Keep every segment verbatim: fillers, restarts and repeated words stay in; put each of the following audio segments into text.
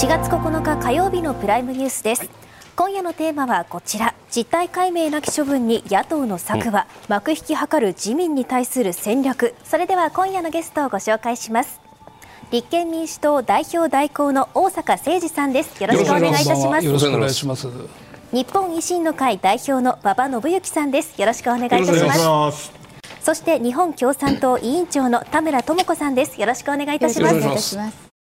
しがつここのか火曜日のプライムニュースです。今夜のテーマはこちら。実態解明なき処分に野党の策は、うん、幕引き図る自民に対する戦略。それでは今夜のゲストをご紹介します。立憲民主党代表代行の逢坂誠二さんです。よろしくお願いいたします。 よろしくお願いします。 日本維新の会代表の馬場伸幸さんです。よろしくお願いいたします。そして日本共産党委員長の田村智子さんです。よろしくお願いいたします。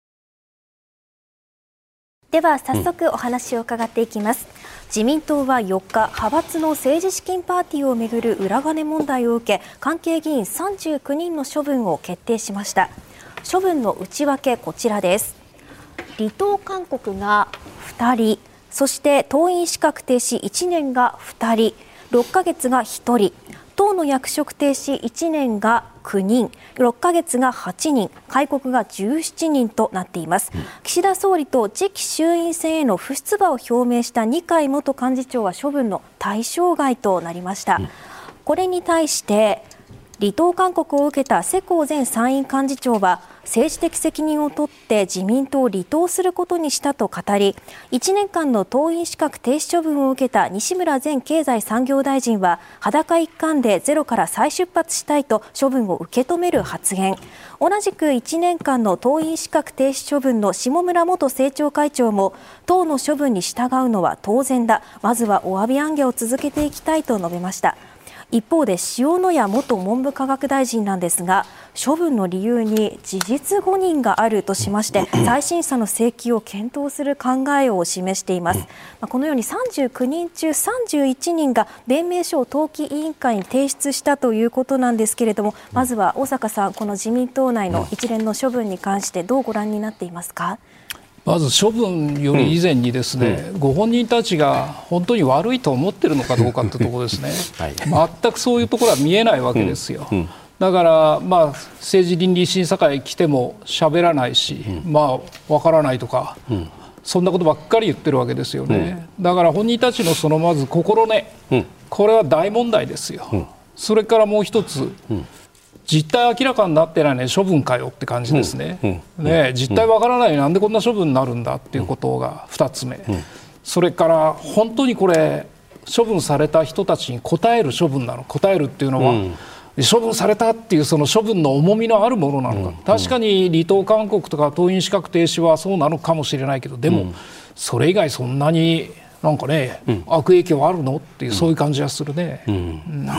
では早速お話を伺っていきます。自民党はよっか、派閥の政治資金パーティーをめぐる裏金問題を受け、関係議員さんじゅうきゅうにんの処分を決定しました。処分の内訳、こちらです。離党勧告がふたり、そして党員資格停止いちねんがふたり、ろっかげつがひとり、党の役職停止いちねんがきゅうにん、ろっかげつがはちにん、戒告がじゅうななにんとなっています。うん、岸田総理と次期衆院選への不出馬を表明した二階元幹事長は処分の対象外となりました。うん、これに対して離党勧告を受けた世耕前参院幹事長は、政治的責任を取って自民党を離党することにしたと語り、いちねんかんの党員資格停止処分を受けた西村前経済産業大臣は、裸一貫でゼロから再出発したいと処分を受け止める発言。同じくいちねんかんの党員資格停止処分の下村元政調会長も、党の処分に従うのは当然だ、まずはお詫び行脚を続けていきたいと述べました。一方で塩谷元文部科学大臣なんですが、処分の理由に事実誤認があるとしまして、再審査の請求を検討する考えを示しています。このようにさんじゅうきゅうにん中さんじゅういちにんが弁明書を党紀委員会に提出したということなんですけれども、まずは逢坂さん、この自民党内の一連の処分に関してどうご覧になっていますか？ まず処分より以前にですね、うん、ご本人たちが本当に悪いと思っているのかどうかというところですね。はい、全くそういうところは見えないわけですよ。うんうん、だから、まあ、政治倫理審査会来ても喋らないし、うん、まあ、わからないとか、うん、そんなことばっかり言ってるわけですよね。うん、だから本人たちのそのまず心根、うん、これは大問題ですよ。うん、それからもう一つ、うん、実態明らかになってないね、処分かよって感じですね。うんうん、ね、実態わからない、なんでこんな処分になるんだっていうことがふたつめ、うん、それから本当にこれ処分された人たちに応える処分なの、応えるっていうのは、うん、処分されたっていうその処分の重みのあるものなのか、うん、確かに離党勧告とか党員資格停止はそうなのかもしれないけど、でも、うん、それ以外そんなになんかね、うん、悪影響あるのっていう、そういう感じがするね。うんうんうん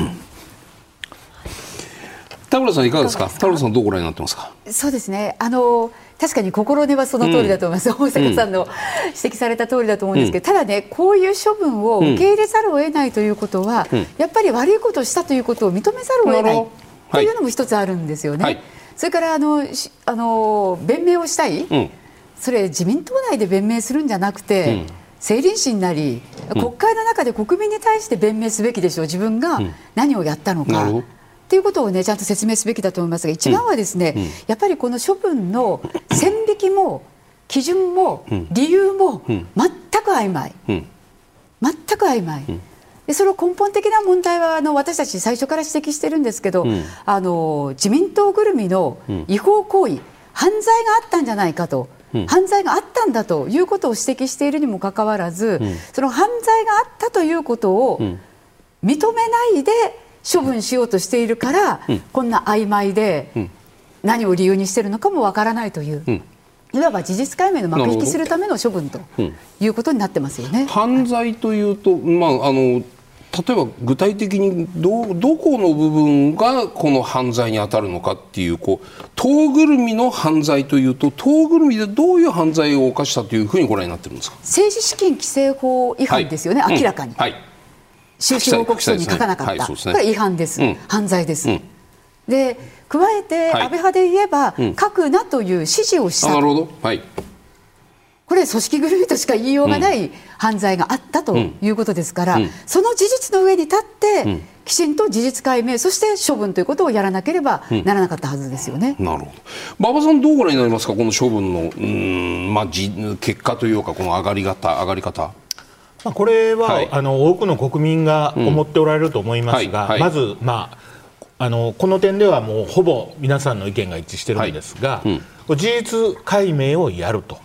田村さんいかがですか。田村さんどうご覧になってますか。 そうですね、あの確かに心根はその通りだと思います。大、うん、阪さんの指摘された通りだと思うんですけど、うん、ただね、こういう処分を受け入れざるを得ないということは、うん、やっぱり悪いことをしたということを認めざるを得ないというのも一つあるんですよね。はい、それからあのあの弁明をしたい、うん、それ自民党内で弁明するんじゃなくて、うん、政倫審なり国会の中で国民に対して弁明すべきでしょう。自分が何をやったのか、うんということを、ね、ちゃんと説明すべきだと思いますが、一番はですね、うんうん、やっぱりこの処分の線引きも基準も理由も全く曖昧、うん、全く曖昧、うん、でその根本的な問題はあの私たち最初から指摘してるんですけど、うん、あの自民党ぐるみの違法行為、うん、犯罪があったんじゃないかと、うん、犯罪があったんだということを指摘しているにもかかわらず、うん、その犯罪があったということを認めないで処分しようとしているから、うん、こんな曖昧で、うん、何を理由にしているのかもわからないという、うん、いわば事実解明の幕引きするための処分ということになってますよね。 犯罪というと、まあ、あの例えば具体的に ど, どこの部分がこの犯罪に当たるのかっていう、こう党ぐるみの犯罪というと、党ぐるみでどういう犯罪を犯したというふうにご覧になってるんですか。 政治資金規正法違反ですよね、はい、明らかに、うんはい、収支報告書に書かなかった、はいね、これは違反です、うん、犯罪です、うん、で加えて、はい、安倍派で言えば、うん、書くなという指示をした、 なるほど、はい、 これ組織ぐるみとしか言いようがない犯罪があったということですから、うん、その事実の上に立って、うん、きちんと事実解明、そして処分ということをやらなければならなかったはずですよね。 うん、なるほど。馬場さんどうご覧になりますか、この処分のうーん、まあ、結果というか、この上がり方、上がり方。 まあ、これは、はい、あの多くの国民が思っておられると思いますが、うんはいはい、まず、まあ、あのこの点ではもうほぼ皆さんの意見が一致してるんですが、はいうん、事実解明をやると、うん、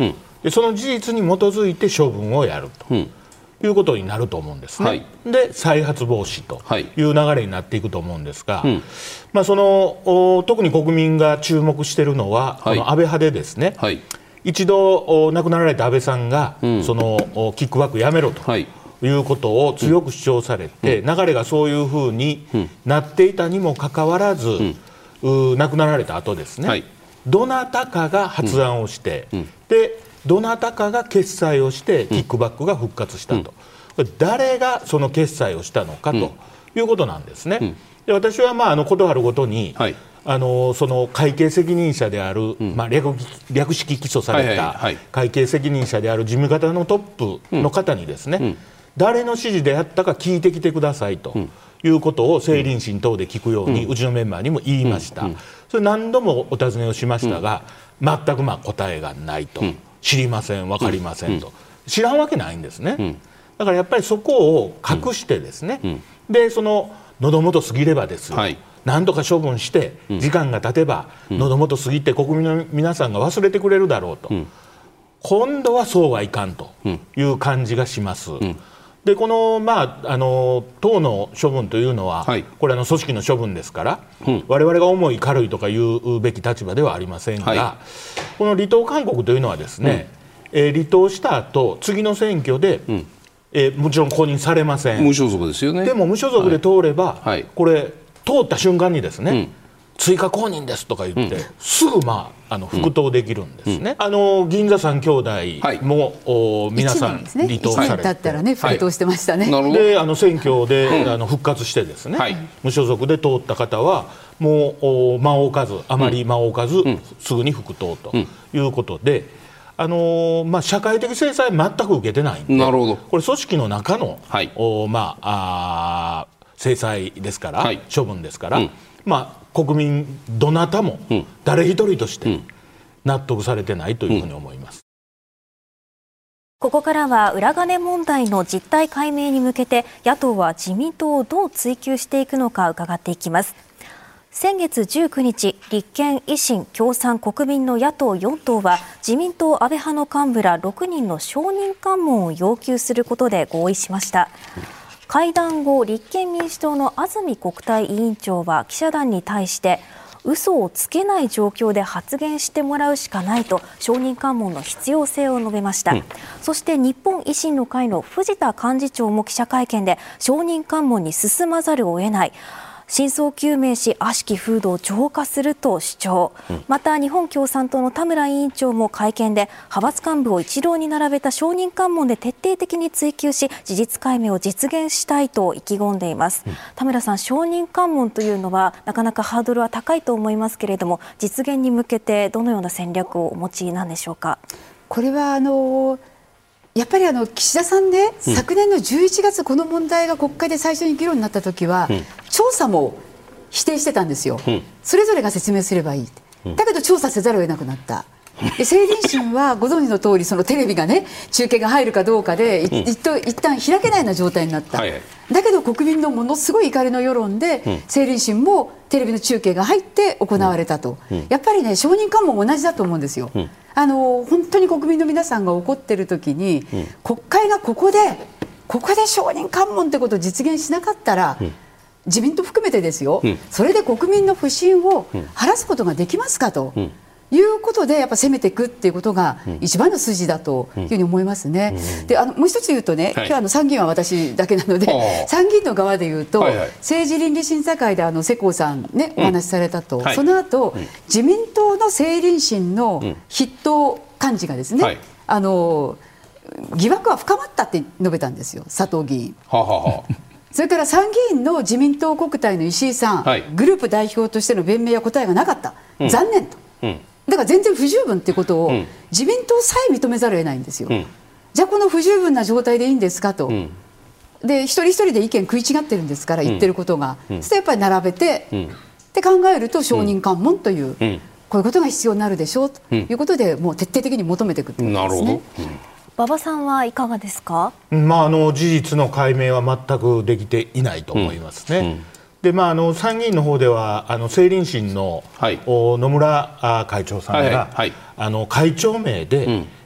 でその事実に基づいて処分をやると、うんいうことになると思うんですね、はい、で再発防止という流れになっていくと思うんですが、はいまあ、その特に国民が注目しているのは、はい、この安倍派でですね、はい、一度亡くなられた安倍さんが、うん、そのキックバックやめろということを強く主張されて、うん、流れがそういうふうになっていたにもかかわらず、うん、亡くなられた後ですね、はい、どなたかが発案をして、うんうん、でどなたかが決裁をしてキックバックが復活したと、うん、誰がその決裁をしたのかということなんですね、うん、で私はまああのことあるごとに、はい、あのその会計責任者である、うんまあ、略, 略式起訴された会計責任者である事務方のトップの方にですね、うんうん、誰の指示であったか聞いてきてくださいと、うんいうことを政倫審等で聞くように、うん、うちのメンバーにも言いました、うんうん、それ何度もお尋ねをしましたが、うん、全くまあ答えがないと、うん、知りません分かりませんと、うん、知らんわけないんですね、うん、だからやっぱりそこを隠してですね、うん、でその喉元過ぎればですよ、はい、何とか処分して時間が経てば、うん、喉元過ぎて国民の皆さんが忘れてくれるだろうと、うん、今度はそうはいかんという感じがします、うんでこの、まあ、あの党の処分というのは、はい、これあの組織の処分ですから、うん、我々が重い軽いとか言うべき立場ではありませんが、はい、この離党勧告というのはですね、うんえー、離党した後次の選挙で、うんえー、もちろん公認されません。 無所属ですよね。 でも無所属で通れば、はい、これ通った瞬間にですね、うん追加公認ですとか言って、うん、すぐ、まあ、あの復党できるんですね、うん、あの銀座三兄弟も、はい、皆さん離党されていちねん経ったらね復党してましたね、はい、であの選挙で、うん、あの復活してですね、はい、無所属で通った方はもう間を置かずあまり間を置かず、うん、すぐに復党ということで、あのーまあ、社会的制裁全く受けてないんでなるほどこれ組織の中の、はいおまあ、あ制裁ですから、はい、処分ですから、うんまあ、国民どなたも誰一人として納得されてないというふうに思います、 うん、ここからは裏金問題の実態解明に向けて野党は自民党をどう追及していくのか伺っていきます。先月じゅうくにち立憲、維新、共産、国民の野党よん党は自民党安倍派の幹部らろくにんの証人喚問を要求することで合意しました。会談後、立憲民主党の安住国対委員長は記者団に対して嘘をつけない状況で発言してもらうしかないと証人喚問の必要性を述べました、うん、そして日本維新の会の藤田幹事長も記者会見で証人喚問に進まざるを得ない真相究明し悪しき風土を浄化すると主張、うん、また日本共産党の田村委員長も会見で派閥幹部を一堂に並べた証人喚問で徹底的に追及し事実解明を実現したいと意気込んでいます、うん、田村さん、証人喚問というのはなかなかハードルは高いと思いますけれども実現に向けてどのような戦略をお持ちなんでしょうか。 これはあのやっぱりあの岸田さんね、うん、昨年のじゅういちがつこの問題が国会で最初に議論になった時は、うん、調査も否定してたんですよ、うん、それぞれが説明すればいい、うん、だけど調査せざるを得なくなったで政倫審はご存知の通りそのテレビがね中継が入るかどうかで、うん、一旦開けないような状態になった、はいはい、だけど国民のものすごい怒りの世論で、うん、政倫審もテレビの中継が入って行われたと、うん、やっぱりね証人喚問も同じだと思うんですよ、うんあの本当に国民の皆さんが怒っているときに、うん、国会がここでここで証人喚問ということを実現しなかったら、うん、自民党含めてですよ、うん、それで国民の不信を晴らすことができますかと、うん、いうことでやっぱ攻めていくっていうことが一番の筋だというふうに思いますね、うん、であのもう一つ言うとね、はい、今日あの参議院は私だけなので参議院の側で言うと、はいはい、政治倫理審査会であの世耕さんね、うん、お話しされたと、はい、その後、うん、自民党の政倫審の筆頭幹事がですね、はい、あの疑惑は深まったって述べたんですよ佐藤議員はははそれから参議院の自民党国対の石井さん、はい、グループ代表としての弁明や答えがなかった、うん、残念と、うんだから全然不十分ということを自民党さえ認めざるを得ないんですよ、うん、じゃあこの不十分な状態でいいんですかと、うん、で一人一人で意見食い違ってるんですから言ってることが、うん、そしてやっぱり並べて、うん、って考えると証人喚問という、うん、こういうことが必要になるでしょうということで、もう徹底的に求めていくということですね。なるほど、うん馬場さんはいかがですか。 まあ、あの事実の解明は全くできていないと思いますね、うんうんでまあ、あの参議院の方ではあの政倫審の、はい、野村会長さんが、はいはいはい、あの会長名で、うん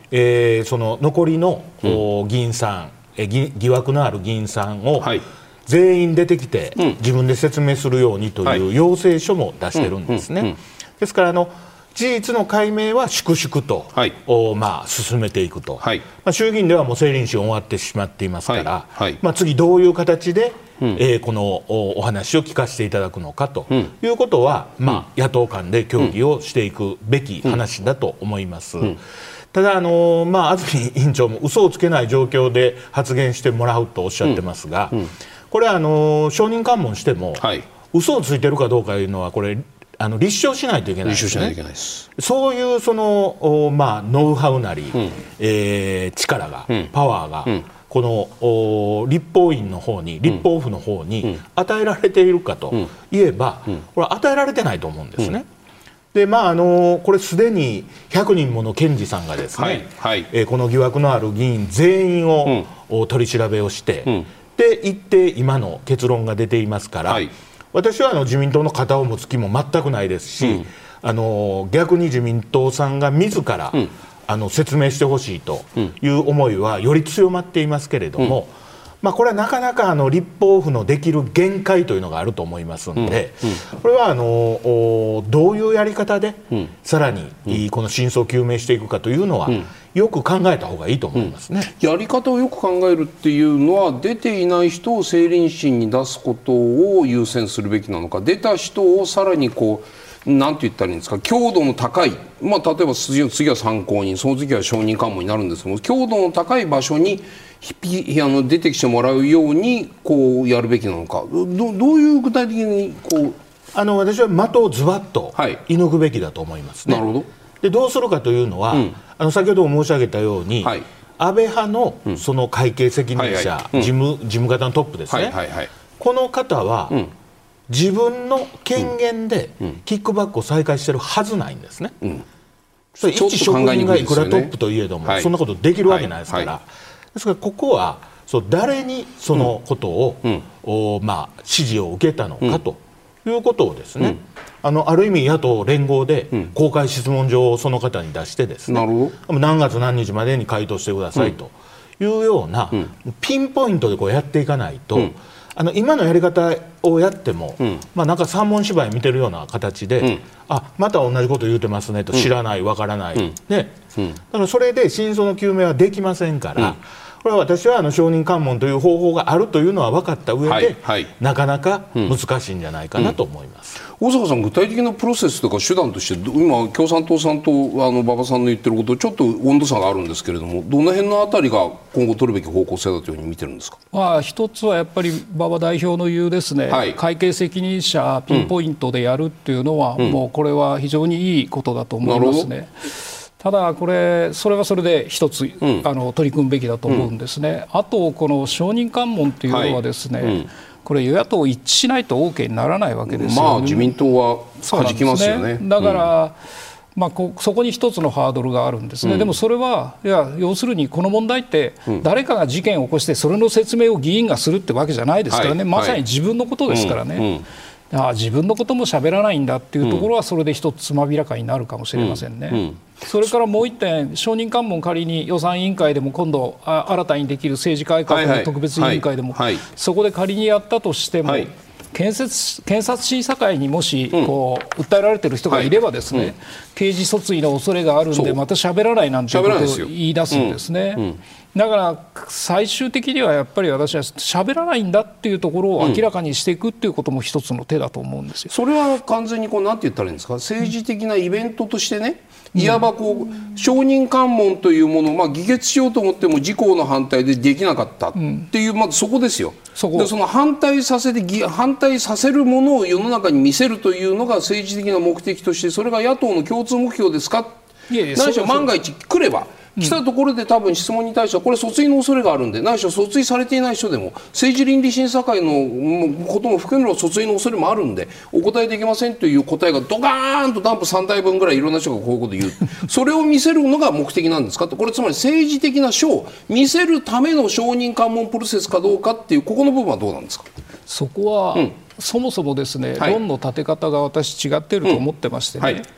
えー、その残りの、うん、議員さん、えー、疑惑のある議員さんを、はい、全員出てきて、うん、自分で説明するようにという要請書も出してるんですね。ですからあの事実の解明は粛々と、はい、まあ、進めていくと、はい、まあ、衆議院ではもう政倫審終わってしまっていますから、はいはい、まあ、次どういう形で、うん、えー、この お, お話を聞かせていただくのかということは、うん、まあ、野党間で協議をしていくべき話だと思います。うんうん、ただ、あのーまあ、安住委員長も嘘をつけない状況で発言してもらうとおっしゃってますが、うんうん、これはあのー、証人喚問しても、はい、嘘をついてるかどうかいうのはこれあの立証しないといけないですね。立証しないといけないです。そういうその、まあ、ノウハウなり、うん、えー、力が、うん、パワーが、うん、この立法院の方に、立法府の方に与えられているかといえば、うん、これは与えられてないと思うんですね。うん、で、まあ、あのこれすでにひゃくにんもの検事さんがですね、はいはい、えー、この疑惑のある議員全員を、うん、取り調べをして、うん、で一定今の結論が出ていますから、はい、私はあの自民党の肩を持つ気も全くないですし、うん、あの逆に自民党さんが自ら、うん、あの説明してほしいという思いはより強まっていますけれども、うん、まあ、これはなかなかあの立法府のできる限界というのがあると思いますので、うんうん、これはあのどういうやり方でさらにこの真相を究明していくかというのは、うん、よく考えた方がいいと思いますね。 うん、やり方をよく考えるっていうのは、出ていない人を政倫審に出すことを優先するべきなのか、出た人をさらにこうなんて言ったらいいんですか、強度の高い、まあ、例えば次は参考人、その次は証人喚問になるんですけども、強度の高い場所にあの出てきてもらうようにこうやるべきなのか、 ど, どういう具体的にこうあの私は的をズバッと射抜くべきだと思いますね。 なるほど。 でどうするかというのは、うん、あの先ほども申し上げたように、はい、安倍派のその会計責任者、事務、事務方のトップですね、はいはいはい、この方は、うん、自分の権限でキックバックを再開しているはずないんですね。うん、それ一職人がいくらトップといえども、はい、そんなことできるわけないですから、はいはい、ですからここはそう誰にそのことを、うんおまあ、指示を受けたのかということをですね、うん、あのある意味野党連合で公開質問状をその方に出してですね、うん、何月何日までに回答してくださいというような、うん、ピンポイントでこうやっていかないと、うん、あの今のやり方をやっても、うん、まあ、なんか三文芝居見てるような形で、うん、あまた同じこと言うてますねと、知らないわからない、うんねうん、だからそれで真相の究明はできませんから、うん、これは私はあの証人喚問という方法があるというのは分かった上で、はいはい、なかなか難しいんじゃないかなと思います。 うんうん、大阪さん、具体的なプロセスとか手段として今共産党さんとあの馬場さんの言ってることちょっと温度差があるんですけれども、どの辺のあたりが今後取るべき方向性だというふうに見てるんですか。 まあ、一つはやっぱり馬場代表の言うですね、はい、会計責任者ピンポイントでやるっていうのは、うん、もうこれは非常にいいことだと思いますね。ただこれそれはそれで一つ、うん、あの取り組むべきだと思うんですね。うん、あとこの証人喚問というのはですね、はい、うん、これ与野党一致しないと OK にならないわけですよね。 まあ、自民党は弾きますよね。 だから、うん、まあ、こそこに一つのハードルがあるんですね。うん、でもそれはいや要するにこの問題って誰かが事件を起こしてそれの説明を議員がするってわけじゃないですからね、はい、まさに自分のことですからね。うんうん、ああ自分のことも喋らないんだっていうところはそれで一つつまびらかになるかもしれませんね。うんうん、それからもう一点、証人喚問仮に予算委員会でも今度新たにできる政治改革の特別委員会でも、はいはい、そこで仮にやったとしても、はい、検察、検察審査会にもしこう、うん、訴えられている人がいればですね、はい、うん、刑事訴追の恐れがあるんでまた喋らないなんていうことを言い出すんですね。うんうん、だから最終的にはやっぱり私は喋らないんだっていうところを明らかにしていくっていうことも一つの手だと思うんですよ。 それは完全にこうなんて言ったらいいんですか、政治的なイベントとしてね、いわばこう証人喚問というものを、まあ、議決しようと思っても自公の反対でできなかったっていう、まずそこですよ。そこでその反対させて反対させるものを世の中に見せるというのが政治的な目的として、それが野党の共通目標ですか。いやいや、何しろ万が一来れば来たところで多分質問に対してはこれ訴追の恐れがあるんで、何しろ訴追されていない人でも政治倫理審査会のことも含める訴追の恐れもあるんでお答えできませんという答えがドカーンとダンプさんだいぶんぐらいいろんな人がこういうことを言うそれを見せるのが目的なんですかと。これつまり政治的な書を見せるための証人喚問プロセスかどうかっていう、ここの部分はどうなんですか。 そこは、うん、そもそもですね、はい、論の立て方が私違っていると思ってましてね、うん、はい、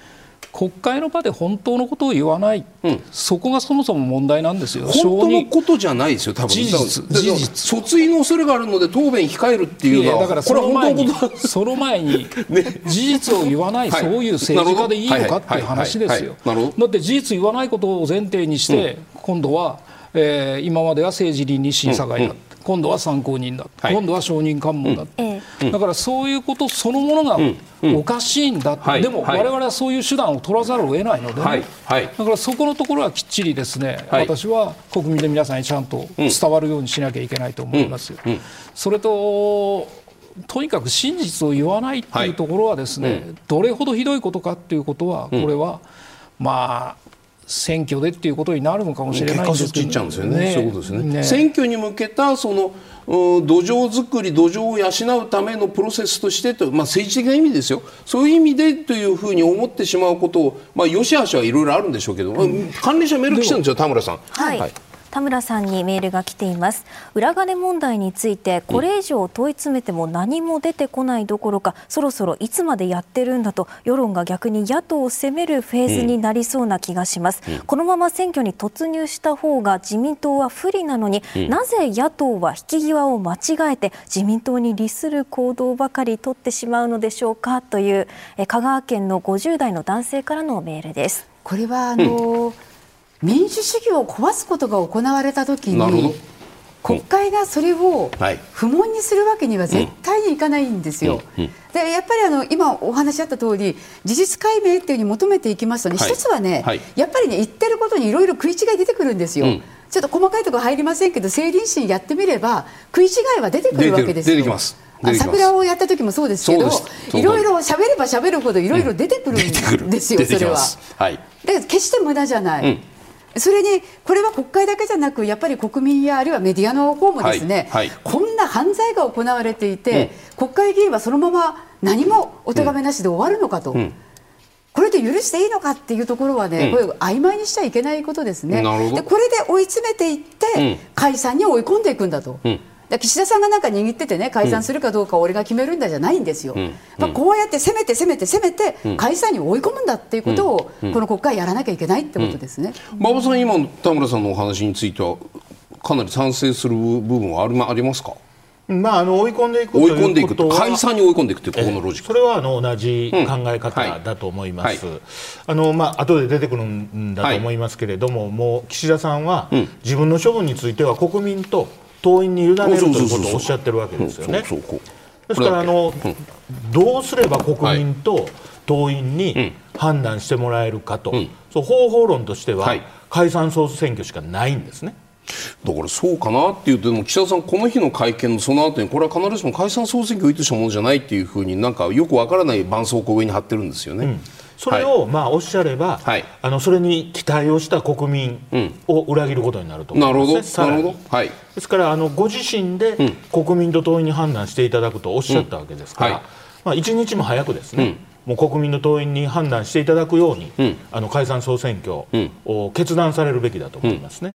国会の場で本当のことを言わない、うん、そこがそもそも問題なんですよ。 本当のことじゃないですよ、多分事実、事実、 訴追の恐れがあるので答弁控えるっていうのは、 だからその前に、その前に事実を言わない、はい、そういう政治家でいいのかっていう話ですよ。だって事実言わないことを前提にして、うん、今度は、えー、今までは政治倫理審査会だ、うんうん、今度は参考人だ、はい、今度は証人喚問だ、うん、だからそういうことそのものがおかしいんだ、うんうん、でも我々はそういう手段を取らざるを得ないので、ね、はいはい、だからそこのところはきっちりですね、はい、私は国民の皆さんにちゃんと伝わるようにしなきゃいけないと思いますよ、うんうん、それととにかく真実を言わないっていうところはですね、はい、うん、どれほどひどいことかっていうことはこれは、うん、まあ選挙でっていうことになるのかもしれないんですけど、 結果そっち行っちゃうんですよね。そういうことですね。ね、選挙に向けたその土壌作り、土壌を養うためのプロセスとしてと、まあ、政治的な意味ですよ。そういう意味でというふうに思ってしまうことを、まあ、よしあしはいろいろあるんでしょうけど、うん、関連者メール来てるんですよ、田村さん。 はい、はい、田村さんにメールが来ています。裏金問題についてこれ以上問い詰めても何も出てこないどころか、そろそろいつまでやってるんだと世論が逆に野党を責めるフェーズになりそうな気がします、うん、このまま選挙に突入した方が自民党は不利なのに、うん、なぜ野党は引き際を間違えて自民党に利する行動ばかり取ってしまうのでしょうか、というえ香川県のごじゅう代の男性からのメールです。 これはあのーうん、民主主義を壊すことが行われたときに国会がそれを不問にするわけには絶対にいかないんですよ。でやっぱりあの今お話あった通り事実解明っていうふうに求めていきますとね、はい、一つはね、はい、やっぱりね言ってることにいろいろ食い違い出てくるんですよ、うん、ちょっと細かいところ入りませんけど政倫審やってみれば食い違いは出てくるわけですよ。 出てきます。 桜をやった時もそうですけど、いろいろ喋れば喋るほどいろいろ出てくるんですよ、うん、それは、はい、で決して無駄じゃない、うん、それにこれは国会だけじゃなくやっぱり国民やあるいはメディアの方もですね、はいはい、こんな犯罪が行われていて、うん、国会議員はそのまま何もお咎めなしで終わるのかと、うん、これで許していいのかっていうところはね、うん、これ曖昧にしちゃいけないことですね。でこれで追い詰めていって、うん、解散に追い込んでいくんだと、うん、岸田さんがなんか握っててね解散するかどうか俺が決めるんだじゃないんですよ、うん、まあ、こうやって攻めて攻めて攻めて解散に追い込むんだっていうことを、うん、この国会やらなきゃいけないってことですね。 馬場さん、今の田村さんのお話についてはかなり賛成する部分はあり、ありますか？ まあ、あの追い込んでいくということは解散に追い込んでいくというここのロジック、 それはあの同じ考え方だと思います、うん、はい、あのまあ後で出てくるんだと思いますけれども、はい、もう岸田さんは、うん、自分の処分については国民と党員に委ねるということをおっしゃってるわけですよね。ですからあの、うん、どうすれば国民と党員に判断してもらえるかと、うん、そう方法論としては、はい、解散総選挙しかないんですね。 だからそうかなっていうと、でも岸田さんこの日の会見のその後にこれは必ずしも解散総選挙を意図したものじゃないっていうふうになんかよくわからない絆創膏を上に貼ってるんですよね、うん、 それをまあおっしゃれば、はい、あのそれに期待をした国民を裏切ることになると思いますね、うん、なるほど、なるほど、はい、ですからあのご自身で国民と党員に判断していただくとおっしゃったわけですから、うん、はい、まあ、一日も早くですね、うん、もう国民の党員に判断していただくように、うん、あの解散総選挙を決断されるべきだと思いますね、うん。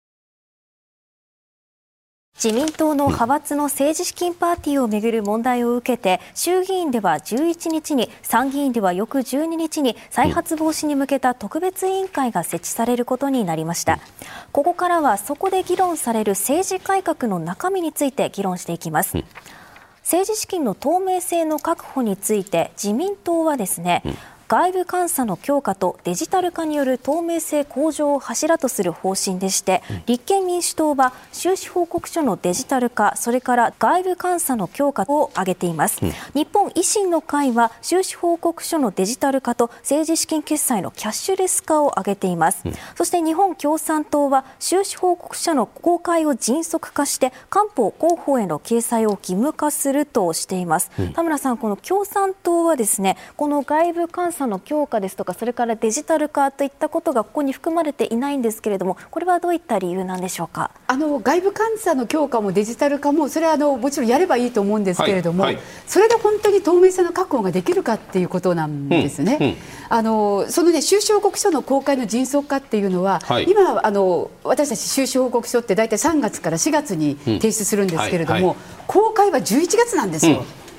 自民党の派閥の政治資金パーティーをめぐる問題を受けて、衆議院ではじゅういちにちに、参議院では翌じゅうににちに再発防止に向けた特別委員会が設置されることになりました。ここからはそこで議論される政治改革の中身について議論していきます。政治資金の透明性の確保について自民党はですね、外部監査の強化とデジタル化による透明性向上を柱とする方針でして、立憲民主党は収支報告書のデジタル化、それから外部監査の強化を挙げています、うん、日本維新の会は収支報告書のデジタル化と政治資金決済のキャッシュレス化を挙げています、うん、そして日本共産党は収支報告書の公開を迅速化して官報広報への掲載を義務化するとしています、うん、田村さん、この共産党はですね、この外部監査の強化ですとか、それからデジタル化といったことがここに含まれていないんですけれども、これはどういった理由なんでしょうか。 あの外部監査の強化もデジタル化もそれはあのもちろんやればいいと思うんですけれども、はいはい、それで本当に透明性の確保ができるかっていうことなんですね、うんうん、あのそのね収支報告書の公開の迅速化っていうのは、はい、今あの私たち収支報告書って大体さんがつからしがつに提出するんですけれども、うんはいはい、公開はじゅういちがつなんですよ、うんうん、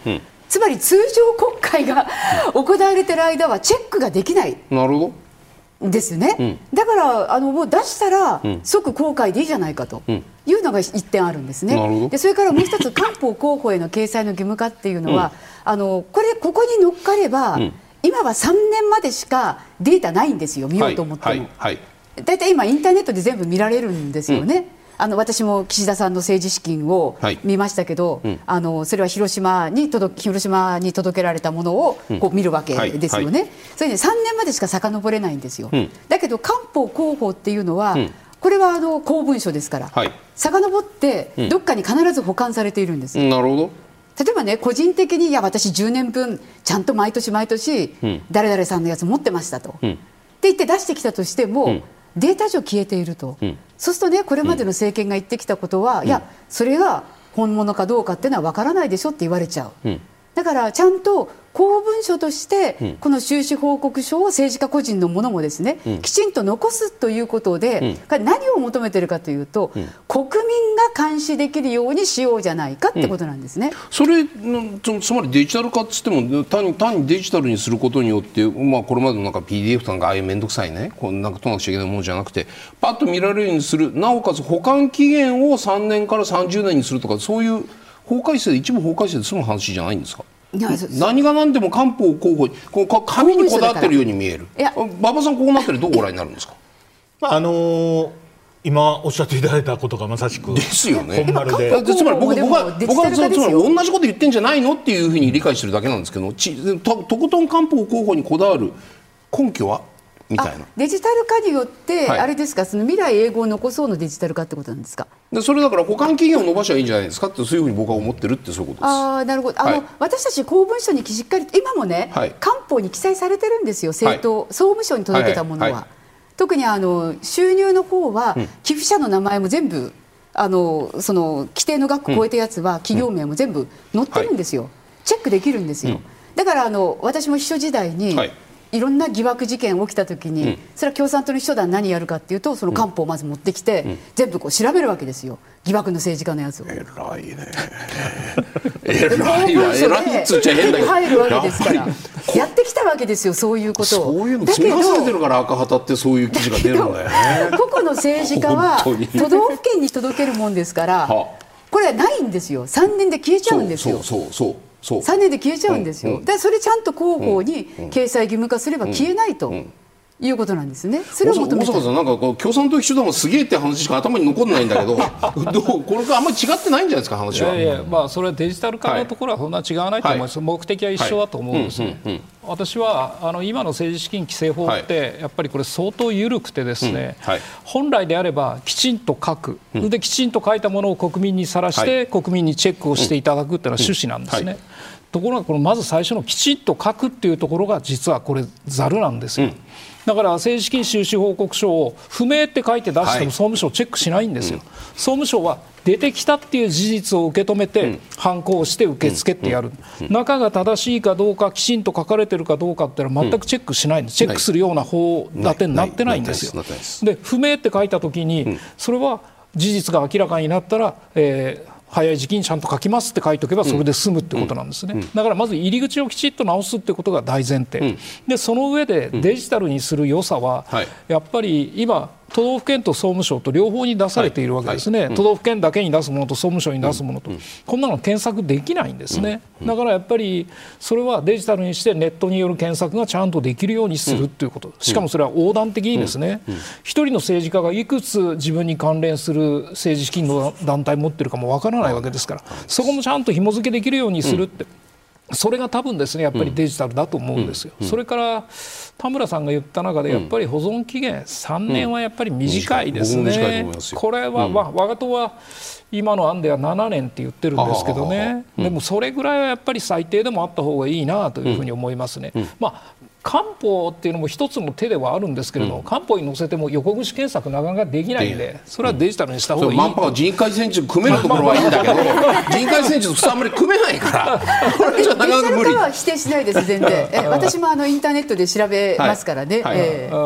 つまり通常国会が行われている間はチェックができない。 なるほどですね、うん、だからあのもう出したら即公開でいいじゃないかというのが一点あるんですね。でそれからもう一つ官報広報への掲載の義務化っていうのは、うん、あのこれここに乗っかれば、うん、今はさんねんまでしかデータないんですよ、見ようと思っても、はいはいはい、だいたい今インターネットで全部見られるんですよね、うん、あの私も岸田さんの政治資金を見ましたけど、はいうん、あのそれは広島に届広島に届けられたものをこう見るわけですよね、うんはいはい、それでさんねんまでしか遡れないんですよ、うん、だけど官報広報っていうのは、うん、これはあの公文書ですから、はい、遡ってどっかに必ず保管されているんです、うん、なるほど。例えばね、個人的にいや私じゅうねんぶんちゃんと毎年毎年、うん、誰々さんのやつ持ってましたと、うん、って言って出してきたとしても、うんデータ上消えていると、うん、そうするとねこれまでの政権が言ってきたことは、うん、いやそれが本物かどうかっていうのは分からないでしょって言われちゃう、うん、だからちゃんと公文書として、うん、この収支報告書を政治家個人のものもですね、うん、きちんと残すということで、うん、何を求めているかというと、うん、国民が監視できるようにしようじゃないかってことなんですね、うん、 それつ, つまりデジタル化って言っても単に単にデジタルにすることによって、まあ、これまでのなんか ピーディーエフ とかああいう面倒くさいねこうなんか取らなくちゃいけないものじゃなくてパッと見られるようにする、なおかつ保管期限をさんねんからさんじゅうねんにするとか、そういう法改正で一部法改正で済む話じゃないんですか。何が何でも官報広報こう紙にこだわってるように見える。馬場さんこうなってるどうご覧になるんですか。 まああのー、今おっしゃっていただいたことがまさしくですよね。 本丸でつまり僕僕は僕はつまり同じこと言ってんじゃないのっていうふうに理解してるだけなんですけど、ち と, とことん官報広報にこだわる根拠はみたいな。 デジタル化によって、はい、あれですか、その未来永劫を残そうのデジタル化ってことなんですか。 でそれだから保管期限を伸ばしゃいいんじゃないですかって、そういうふうに僕は思ってるってそういうことです。 あなるほど。あの、はい、私たち公文書にしっかり今もね、はい、官報に記載されてるんですよ、政党、はい、総務省に届けたものは、はいはいはい、特にあの収入の方は、うん、寄付者の名前も全部あのその規定の額を超えたやつは、うん、企業名も全部載ってるんですよ、はい、チェックできるんですよ、うん、だからあの私も秘書時代に、はいいろんな疑惑事件起きたときに、うん、それは共産党の秘書団何やるかっていうと、その官報をまず持ってきて、うん、全部こう調べるわけですよ、疑惑の政治家のやつを。 えらいねえらいわ、えらいっつっちゃ変だけど入るわけですからやってきたわけですよ、そういうことを。 そういうの積み重ねてるから赤旗ってそういう記事が出るんだよね個々の政治家は都道府県に届けるもんですからこれはないんですよ、さんねんで消えちゃうんですよ。 そうそうそうそうさんねんで消えちゃうんですよ、うんうん、でそれちゃんと広報に掲載義務化すれば消えないということなんですね。それを求めて大阪さんなんかこう共産党秘書団もすげえって話しか頭に残らないんだけどどうこれがあんまり違ってないんじゃないですか話は。 いやいや、まあ、それはデジタル化のところはそんな違わないと思います、はい、目的は一緒だと思うんですね。私はあの今の政治資金規正法ってやっぱりこれ相当緩くてですね、はい、本来であればきちんと書く、うん、できちんと書いたものを国民にさらして、はい、国民にチェックをしていただくっていうのは趣旨なんですね、うんはい、ところがこのまず最初のきちんと書くっていうところが実はこれざるなんですよ、うん、だから政治資金収支報告書を不明って書いて出しても総務省チェックしないんですよ、はい、総務省は出てきたっていう事実を受け止めて反抗して受け付けてやる、中が正しいかどうかきちんと書かれてるかどうかっていうのは全くチェックしないんです、チェックするような法立てになってないんですよ。で不明って書いたときにそれは事実が明らかになったら、えー早い時期にちゃんと書きますって書いておけばそれで済むってことなんですね、うんうん、だからまず入り口をきちっと直すってことが大前提、うん、でその上でデジタルにする良さは、うんはい、やっぱり今都道府県と総務省と両方に出されているわけですね、はいはい、都道府県だけに出すものと総務省に出すものと、うん、こんなの検索できないんですね、うん、だからやっぱりそれはデジタルにしてネットによる検索がちゃんとできるようにするということ、しかもそれは横断的にですね、うんうん、一人の政治家がいくつ自分に関連する政治資金の団体持ってるかもわからないわけですから、そこもちゃんと紐付けできるようにするって、うん、それが多分ですねやっぱりデジタルだと思うんですよ、うんうん、それから田村さんが言った中でやっぱり保存期限さんねんはやっぱり短いですね、うん、これは、うん、我が党は今の案ではななねんって言ってるんですけどね、うん、でもそれぐらいはやっぱり最低でもあった方がいいなというふうに思いますね、うんうん、まあ官報っていうのも一つの手ではあるんですけれども、うん、官報に載せても横串検索なかなかできないんで、それはデジタルにした方がいい、うん、 マンパワー人海戦術組めるところはいいんだけど人海戦術普通あんまり組めないからこれじゃなかなか無理。 デジタル化は否定しないです全然え私もあのインターネットで調べますからね、はいはいえー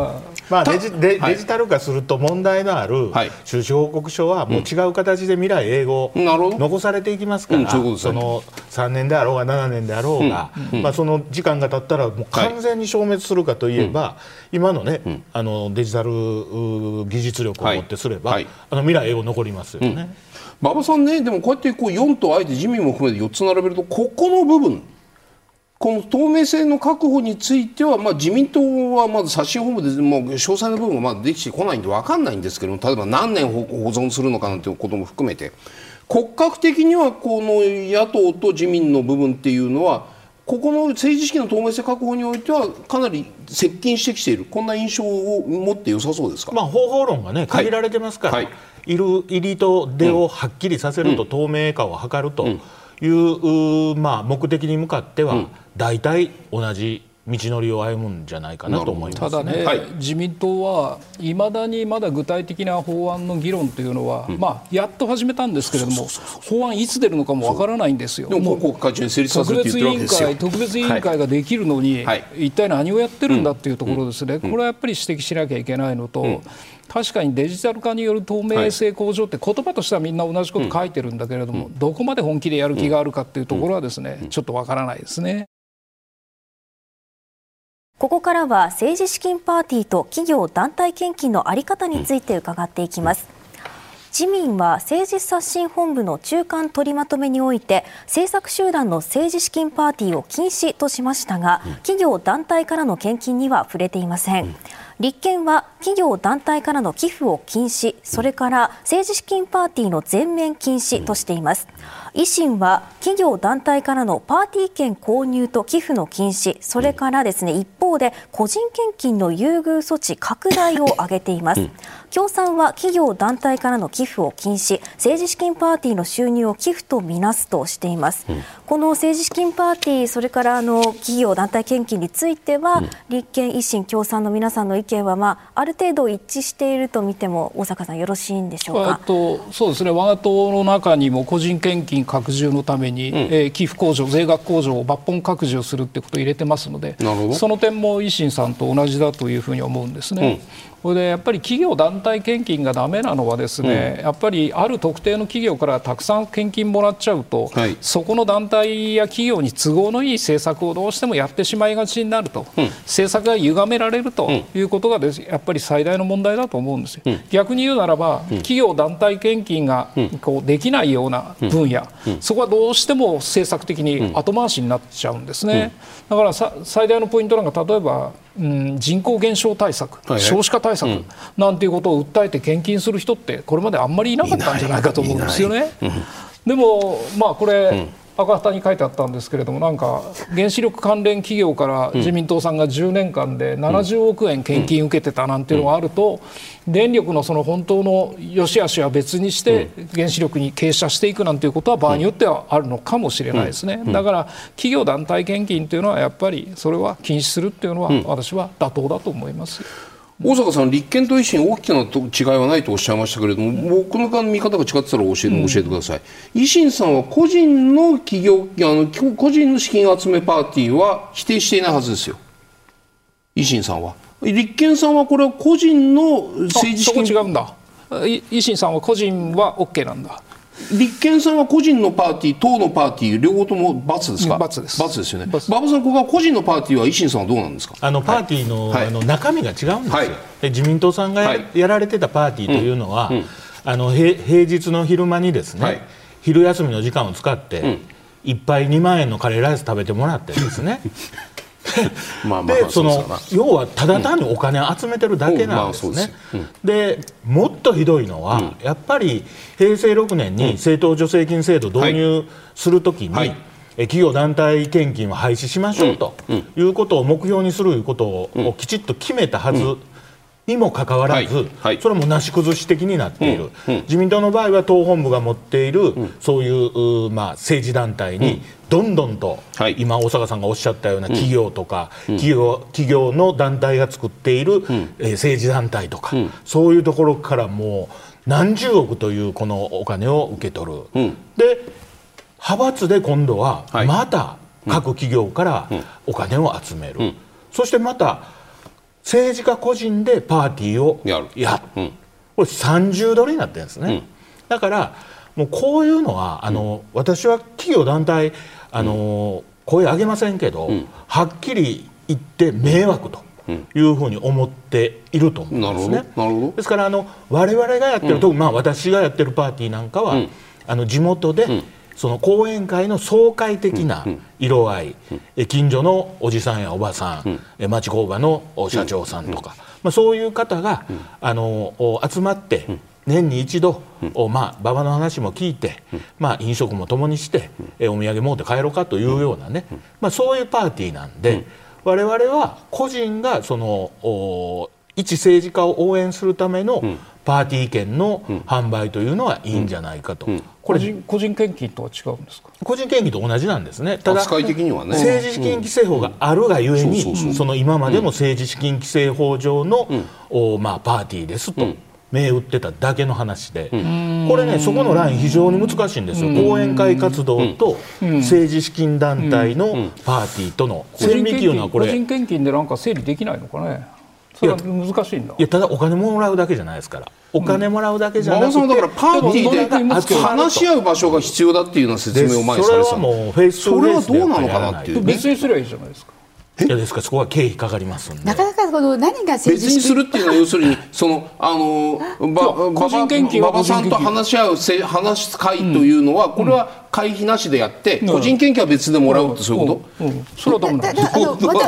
まあ、デジデデジタル化すると問題のある収支報告書はもう違う形で未来永劫残されていきますから、うん、そのさんねんであろうがななねんであろうが、うんまあ、その時間が経ったらもう完全に消滅するかといえば、はい、今のね、うん、あのデジタル技術力を持ってすれば、はいはい、あの未来永劫残りますよね、うん馬場さんね、でもこうやってこうよんとあえて自民も含めてよっつ並べるとここの部分この透明性の確保については、まあ、自民党はまず刷新本部でもう詳細な部分がまだできてこないんで分かんないんですけども例えば何年保存するのかなんていうことも含めて骨格的にはこの野党と自民の部分っていうのはここの政治資金の透明性確保においてはかなり接近してきているこんな印象を持って良さそうですか。 まあ、方法論がね限られてますから、はいはいいる入りと出をはっきりさせると、うん、透明化を図るという、うんまあ、目的に向かっては、うん、大体同じ道のりを歩むんじゃないかなと思います、ね、 ただね、はい、自民党はいまだにまだ具体的な法案の議論というのは、うんまあ、やっと始めたんですけれども法案いつ出るのかもわからないんですよ。 でも国会中に成立させるって言ってるわけですよ。 特別委員会、特別委員会ができるのに、はい、一体何をやってるんだっていうところですね、うん、これはやっぱり指摘しなきゃいけないのと、うん確かにデジタル化による透明性向上って言葉としてはみんな同じこと書いてるんだけれども、うん、どこまで本気でやる気があるかっていうところはですね、うん、ちょっとわからないですね。 ここからは政治資金パーティーと企業団体献金の在り方について伺っていきます。自民は政治刷新本部の中間取りまとめにおいて政策集団の政治資金パーティーを禁止としましたが、企業団体からの献金には触れていません。立憲は企業団体からの寄付を禁止、それから政治資金パーティーの全面禁止としています。維新は企業団体からのパーティー券購入と寄付の禁止、それからですね一方で個人献金の優遇措置拡大を挙げています。共産は企業団体からの寄付を禁止、政治資金パーティーの収入を寄付とみなすとしています。この政治資金パーティー、それからあの企業団体献金については、立憲、維新、共産の皆さんの意見は、まあ、ある程度一致していると見ても大坂さんよろしいんでしょうか。 えっと、そうですね、我が党の中にも個人献金拡充のために、うんえー、寄付控除、税額控除を抜本拡充するということを入れてますので、その点も維新さんと同じだというふうに思うんですね。うんこれでやっぱり企業団体献金がダメなのはですね、うん、やっぱりある特定の企業からたくさん献金もらっちゃうと、はい、そこの団体や企業に都合のいい政策をどうしてもやってしまいがちになると、うん、政策が歪められるということがです、やっぱり最大の問題だと思うんですよ、うん、逆に言うならば、うん、企業団体献金がこうできないような分野、うんうん、そこはどうしても政策的に後回しになっちゃうんですね、うん、だからさ最大のポイントなんか例えばうん、人口減少対策、はいはい、少子化対策、うん、なんていうことを訴えて献金する人ってこれまであんまりいなかったんじゃないかと思うんですよね。でも、まあ、これ、うん赤旗に書いてあったんですけれども、なんか原子力関連企業から自民党さんがじゅうねんかんでななじゅうおくえん献金受けてたなんていうのがあると、電力のその本当の良し悪しは別にして原子力に傾斜していくなんていうことは場合によってはあるのかもしれないですね。だから企業団体献金というのはやっぱりそれは禁止するっていうのは私は妥当だと思います。 大坂さん、立憲と維新大きな違いはないとおっしゃいましたけれども、僕の見方が違ってたら教えて、教えてください、うん、維新さんは個人の企業あの個人の資金集めパーティーは否定していないはずですよ、維新さんは。立憲さんはこれは個人の政治資金、 そこ違うんだ、維新さんは個人は OK なんだ。 立憲さんは個人のパーティー、党のパーティー両方とも×ですか。 ×です。 ×ですよね。馬場さん、ここは個人のパーティーは維新さんはどうなんですか。 あのパーティー の,、はい、あの中身が違うんですよ、はい、で自民党さんが や,、はい、やられてたパーティーというのは、うんうん、あの平日の昼間にですね、はい、昼休みの時間を使って、うん、いっぱいにまんえんのカレーライス食べてもらってですねまあまあでその要はただ単にお金集めてるだけなんですね。でもっとひどいのは、うん、やっぱりへいせいろくねんに政党助成金制度導入するときに、はいはい、企業団体献金を廃止しましょうということを目標にすることをきちっと決めたはずにもかかわらず、はいはい、それもなし崩し的になっている、うんうん、自民党の場合は党本部が持っている、うん、そういう、まあ、政治団体にどんどんと、はい、今大坂さんがおっしゃったような企業とか、うん、企業、企業の団体が作っている、うんえー、政治団体とか、うん、そういうところからもう何十億というこのお金を受け取る、うん、で派閥で今度はまた各企業からお金を集める、うんうん、そしてまた政治家個人でパーティーをやる、やる、うん、これ三重取りになってるんですね、うん、だからもうこういうのはあの、うん、私は企業団体あの、うん、声上げませんけど、うん、はっきり言って迷惑というふうに思っていると思うんですね。 なるほど。 ですからあの我々がやってると、うんまあ、私がやってるパーティーなんかは、うん、あの地元で、うんその講演会の総会的な色合い、うん、近所のおじさんやおばさん、うん、町工場の社長さんとか、うんまあ、そういう方が、うん、あの集まって、うん、年に一度、うんまあ、馬場の話も聞いて、うんまあ、飲食も共にして、うん、お土産持って帰ろうかというようなね、うんまあ、そういうパーティーなんで、うん、我々は個人がその一政治家を応援するためのパーティー券の販売というのはいいんじゃないかと、うんうんこれ個人、個人献金とは違うんですか。 個人献金と同じなんですね。ただ扱い的にはね政治資金規正法があるがゆえにその今までも政治資金規正法上の、うんまあ、パーティーですと、うん、銘打ってただけの話で、うん、これねそこのライン非常に難しいんですよ、うん、講演会活動と政治資金団体のパーティーとの線引きいうのはこれ個人献金でなんか整理できないのかね。それは難しいんだ。 いやただお金もらうだけじゃないですからお金もらうだけじゃなくて、 うん、だからパーティーで話し合う場所が必要だっていうような説明を前にされてた。 それはもうフェイストゥフェイスでやっぱりやらないと。 それはどうなのかなっていう、ね、 別にすればいいじゃないですか。 いやですからそこは経費かかりますんでなかなかこの何が政治別にするっていうのは要するにそのあの個人献金は馬場さんと話し合う話す会というのは、うん、これは会費なしでやって、うん、個人献金は別でもらうってそういうこと、うんうんうん、 それはダメなんです。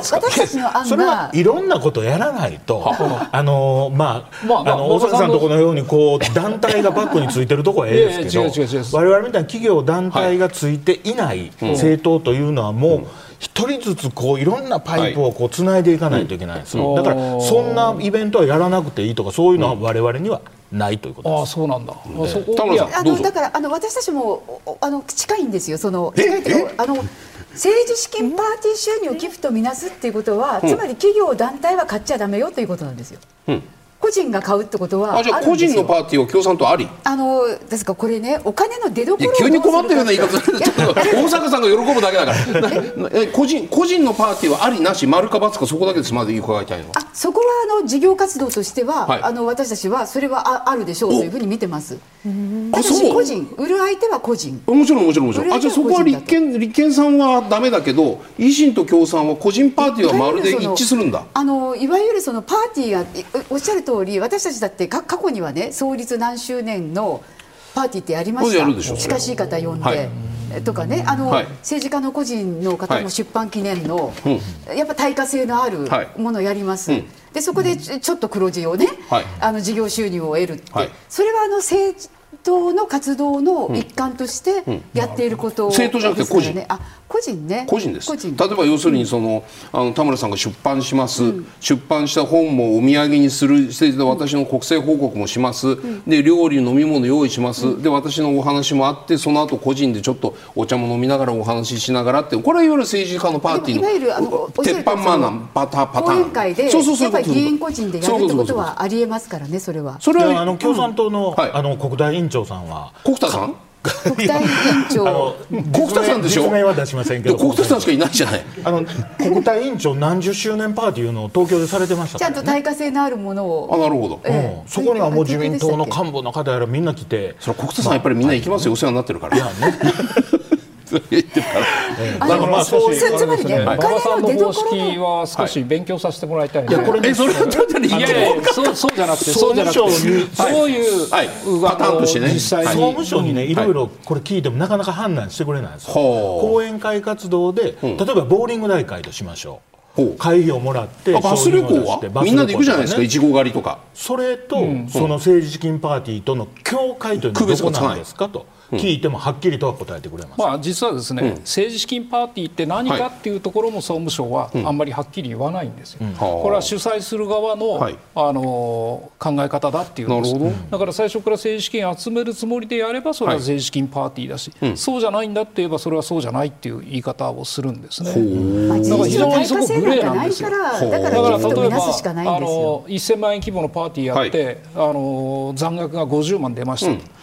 私たちの案がそれはいろんなことをやらないとあのまあ、まあ、あの大阪さんのところのようにこう団体がバックについてるところはええですけど違う違う違う我々みたいな企業団体がついていない政党というのはもう、うん一人ずつこういろんなパイプをこうつないでいかないといけないんですよ、はい、だからそんなイベントはやらなくていいとかそういうのは我々にはないということです。 ああそうなんだ。 田村さんどうぞ。 だからあの私たちもあの近いんですよ。その近いというかあの政治資金パーティー収入を寄付とみなすっていうことは、うん、つまり企業団体は買っちゃダメよということなんですよ。うん個人が買うってことはあじゃあ個人のパーティーは共産党ありあのですかこれねお金の出所を急に困ってるような言い方する大阪さんが喜ぶだけだからえ個人個人のパーティーはありなし丸か×かそこだけですまで伺いたいのはあそこはあの事業活動としては、はい、あの私たちはそれは あ, あるでしょうというふうに見てます。ただし個人売る相手は個人もちろんもちろんもちろんあじゃあそこは立憲立憲さんはダメだけど維新と共産は個人パーティーはまるで一致するんだ。 あのいわゆるそのパーティーがおっしゃる通り私たちだって過去にはね創立何周年のパーティーってやりました。近しい方呼んで、はい、とかねあの、はい、政治家の個人の方も出版記念の、はい、やっぱ対価性のあるものをやります、はい、でそこでちょっと黒字をね、はい、あの事業収入を得るって、はい、それはあの政治党の活動の一環としてやっていることですからね、 政党じゃなくて個人あ個人ね個人です例えば要するにその、うん、あの田村さんが出版します、うん、出版した本もお土産にするで私の国政報告もします、うん、で料理飲み物用意します、うん、で私のお話もあってその後個人でちょっとお茶も飲みながらお話ししながらってこれはいわゆる政治家のパーティーのいわゆるあの鉄板マナーパターン講演会でそうそうそうやっぱり議員個人でやるってことはありえますからねそれはそれはあの共産党の、うんはい、あの国大委員長さんは国田さん国大委員長国田さんでしょ。 実名は出しませんけど国田さんしかいないじゃないあの国大委員長何十周年パーティーのを東京でされてましたから、ね、 ちゃんと対価性のあるものをあなるほど、 えー、そこにはもう自民党の幹部の方やらみんな来てそれ国田さんやっぱりみんな行きますよ、まあ、お世話になってるからいやね言ってるから、 だからまあ少しつまりね、馬場さんの方式は少し勉強させてもらいたい。いやこれね、それはちょっといやいやそうそうじゃなくてそうじゃなくてそういうパターンとしてね、 実際に総務省にねいろいろこれ聞いてもなかなか判断してくれないんですよ。講演会活動で例えばボーリング大会としましょう。会費をもらってバス旅行はみんなで行くじゃないですかいちご狩りとかそれとその政治資金パーティーとの境界というのはどこなんですかと聞いてもはっきりとは答えてくれます、 まあ、実はですね、うん、政治資金パーティーって何かっていうところも総務省はあんまりはっきり言わないんですよ、うん、これは主催する側の、はい、あの考え方だっていうんです。だから最初から政治資金集めるつもりでやればそれは政治資金パーティーだし、はい、そうじゃないんだって言えばそれはそうじゃないっていう言い方をするんですね。だから非常にそこグレーなんですよ。だから例えばあのせんまんえん規模のパーティーやって、はい、あの残額がごじゅうまん出ましたと、うん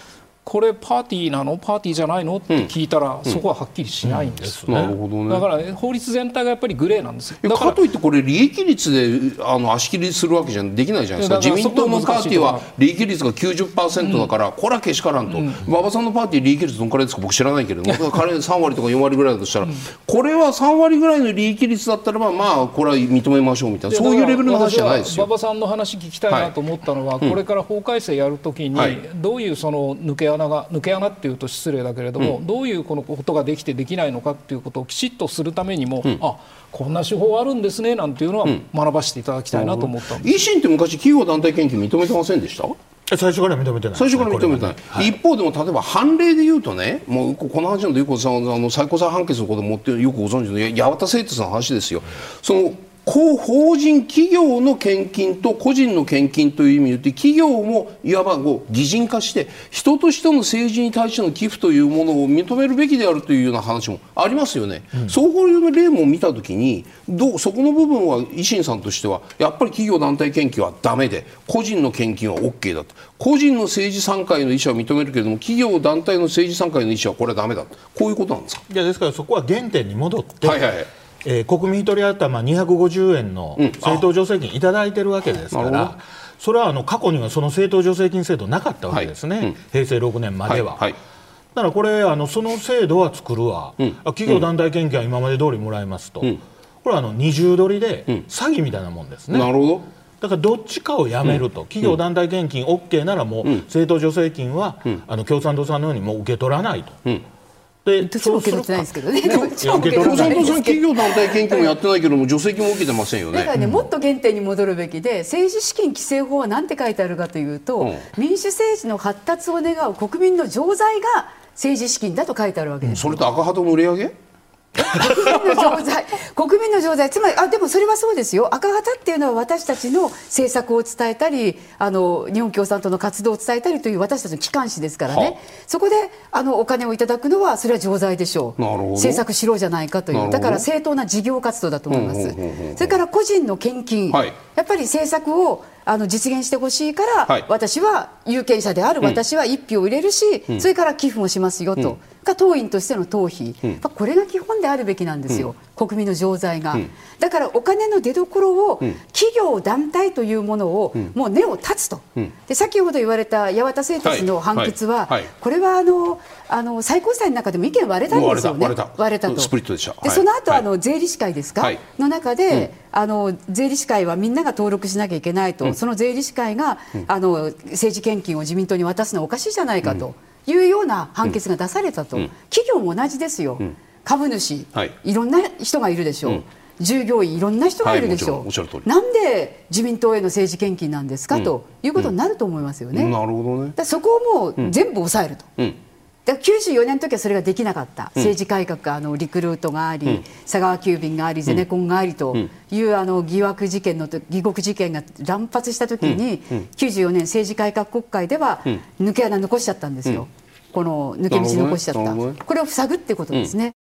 これパーティーなのパーティーじゃないのって聞いたら、うん、そこははっきりしないんです、 うんうん、なるほどね。 だから、ね、法律全体がやっぱりグレーなんですよ。だからかといってこれ利益率であの足切りするわけじゃできないじゃないですか。自民党のパーティーは利益率が きゅうじゅっパーセント だから、うん、これはけしからんと、馬場、うん、さんのパーティー利益率どのくらいですか僕知らないけれども彼さんわりとかよんわりぐらいだとしたら、うん、これはさんわりぐらいの利益率だったらばまあこれは認めましょうみたいなそういうレベルの話じゃないですよ。 馬場さんの話聞きたいなと思ったのは、はい、これから法改正やるときに、はい、どういうその抜け穴が抜け穴っていうと失礼だけれども、うん、どういうこのことができてできないのかっていうことをきちっとするためにも、うん、あこんな手法あるんですねなんていうのは学ばせていただきたいなと思ったんです。 維新って昔企業団体献金認めてませんでした？ 最初から認めてない。 最初から認めてない、はい、一方でも例えば判例で言うとねもうこの話のよくさんあの最高裁判決のことを持ってよくご存知の八幡製鉄の話ですよ。その法人企業の献金と個人の献金という意味で言って企業もいわばこう擬人化して人としての政治に対しての寄付というものを認めるべきであるというような話もありますよね、うん、そういう例も見たときにどうそこの部分は維新さんとしてはやっぱり企業団体献金はダメで個人の献金は OK だと個人の政治参加への意思は認めるけれども企業団体の政治参加への意思はこれはダメだとこういうことなんですか？ いやですからそこは原点に戻って、 はいはいえー、国民一人頭にひゃくごじゅうえんの政党助成金いただいてるわけですから、うん、それはあの過去にはその政党助成金制度なかったわけですね、はいうん、へいせいろくねんまでは、はいはい、だからこれあのその制度は作るわ、うん、企業団体献金は今まで通りもらいますと、うん、これはあの二重取りで詐欺みたいなもんですね、 うん、なるほど。 だからどっちかをやめると、うん、企業団体献金 OK ならもう、うん、政党助成金は、うん、あの共産党さんのようにもう受け取らないと、うんでどっちも受け取ってないですけどね。 共産党さん企業団体献金もやってないけども助成金も受けてませんよね。 だからね、もっと原点に戻るべきで政治資金規正法は何て書いてあるかというと、うん、民主政治の発達を願う国民の常在が政治資金だと書いてあるわけです。 それと赤旗の売り上げ国民の常在国民の常在つまりあでもそれはそうですよ。赤旗っていうのは私たちの政策を伝えたりあの日本共産党の活動を伝えたりという私たちの機関紙ですからね、はあ、そこであのお金をいただくのはそれは常在でしょう。なるほど政策しろじゃないかというだから正当な事業活動だと思います、うんうんうんうん、それから個人の献金、はい、やっぱり政策をあの実現してほしいから、はい、私は有権者である私は一票を入れるし、うん、それから寄付もしますよと、うんが党員としての党費、うん、これが基本であるべきなんですよ、うん、国民の常在が、うん、だからお金の出所を、うん、企業団体というものを、うん、もう根を断つと、うん、で先ほど言われた八幡製鉄の判決は、はいはいはい、これはあのあの最高裁の中でも意見割れたんですよね。 割れた、割れた、割れたとスプリットでした。 でその後、はい、あの税理士会ですか、はい、の中で、うん、あの税理士会はみんなが登録しなきゃいけないと、うん、その税理士会が、うん、あの政治献金を自民党に渡すのはおかしいじゃないかと、うんいうような判決が出されたと、うん、企業も同じですよ、うん、株主、はい、いろんな人がいるでしょう、うん、従業員いろんな人がいるでしょう、はい、なんで自民党への政治献金なんですか、うん、ということになると思いますよね、 うん、なるほどね。 だそこをもう全部抑えると、うんうんだきゅうじゅうよねんの時はそれができなかった、うん、政治改革あのリクルートがあり、うん、佐川急便がありゼネコンがありという、うん、あの疑惑事件の疑獄事件が乱発した時に、うんうん、きゅうじゅうよねん政治改革国会では、うん、抜け穴残しちゃったんですよ、うん、この抜け道残しちゃった、ね、これを塞ぐってことですね、うん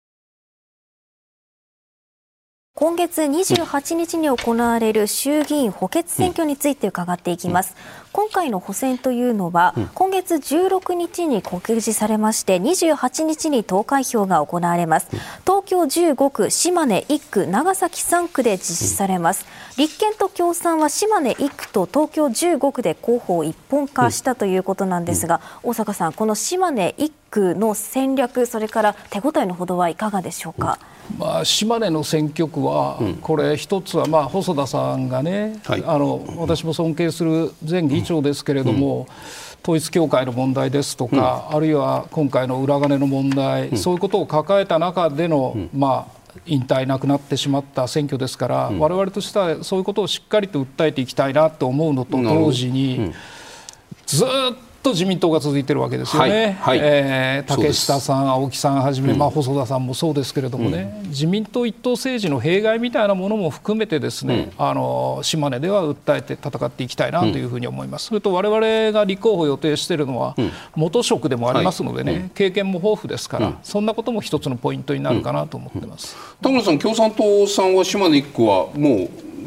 今月にじゅうはちにちに行われる衆議院補欠選挙について伺っていきます、うん、今回の補選というのは、うん、今月じゅうろくにちに告示されましてにじゅうはちにちに投開票が行われます、うん、東京じゅうごく島根いっく長崎さんくで実施されます、うん、立憲と共産は島根いっくと東京じゅうごくで候補を一本化したということなんですが、うん、大阪さんこの島根いっくの戦略それから手応えのほどはいかがでしょうか。 まあ、島根の選挙区は、うん、これ一つはまあ細田さんがね、はい、あの私も尊敬する前議長ですけれども、うん、統一教会の問題ですとか、うん、あるいは今回の裏金の問題、うん、そういうことを抱えた中での、うんまあ、引退なくなってしまった選挙ですから、うん、我々としてはそういうことをしっかりと訴えていきたいなと思うのと同時に、うん、ずっと自民党が続いているわけですよね、はいはいえー、竹下さん、青木さんはじめ、うんまあ、細田さんもそうですけれどもね、うん、自民党一党政治の弊害みたいなものも含めてですね、うん、あの島根では訴えて戦っていきたいなというふうに思います、うん、それと我々が立候補を予定しているのは、うん、元職でもありますのでね、はいうん、経験も豊富ですから、うん、そんなことも一つのポイントになるかなと思ってます、 うんうん、田村さん、共産党さんは島根いっくはもう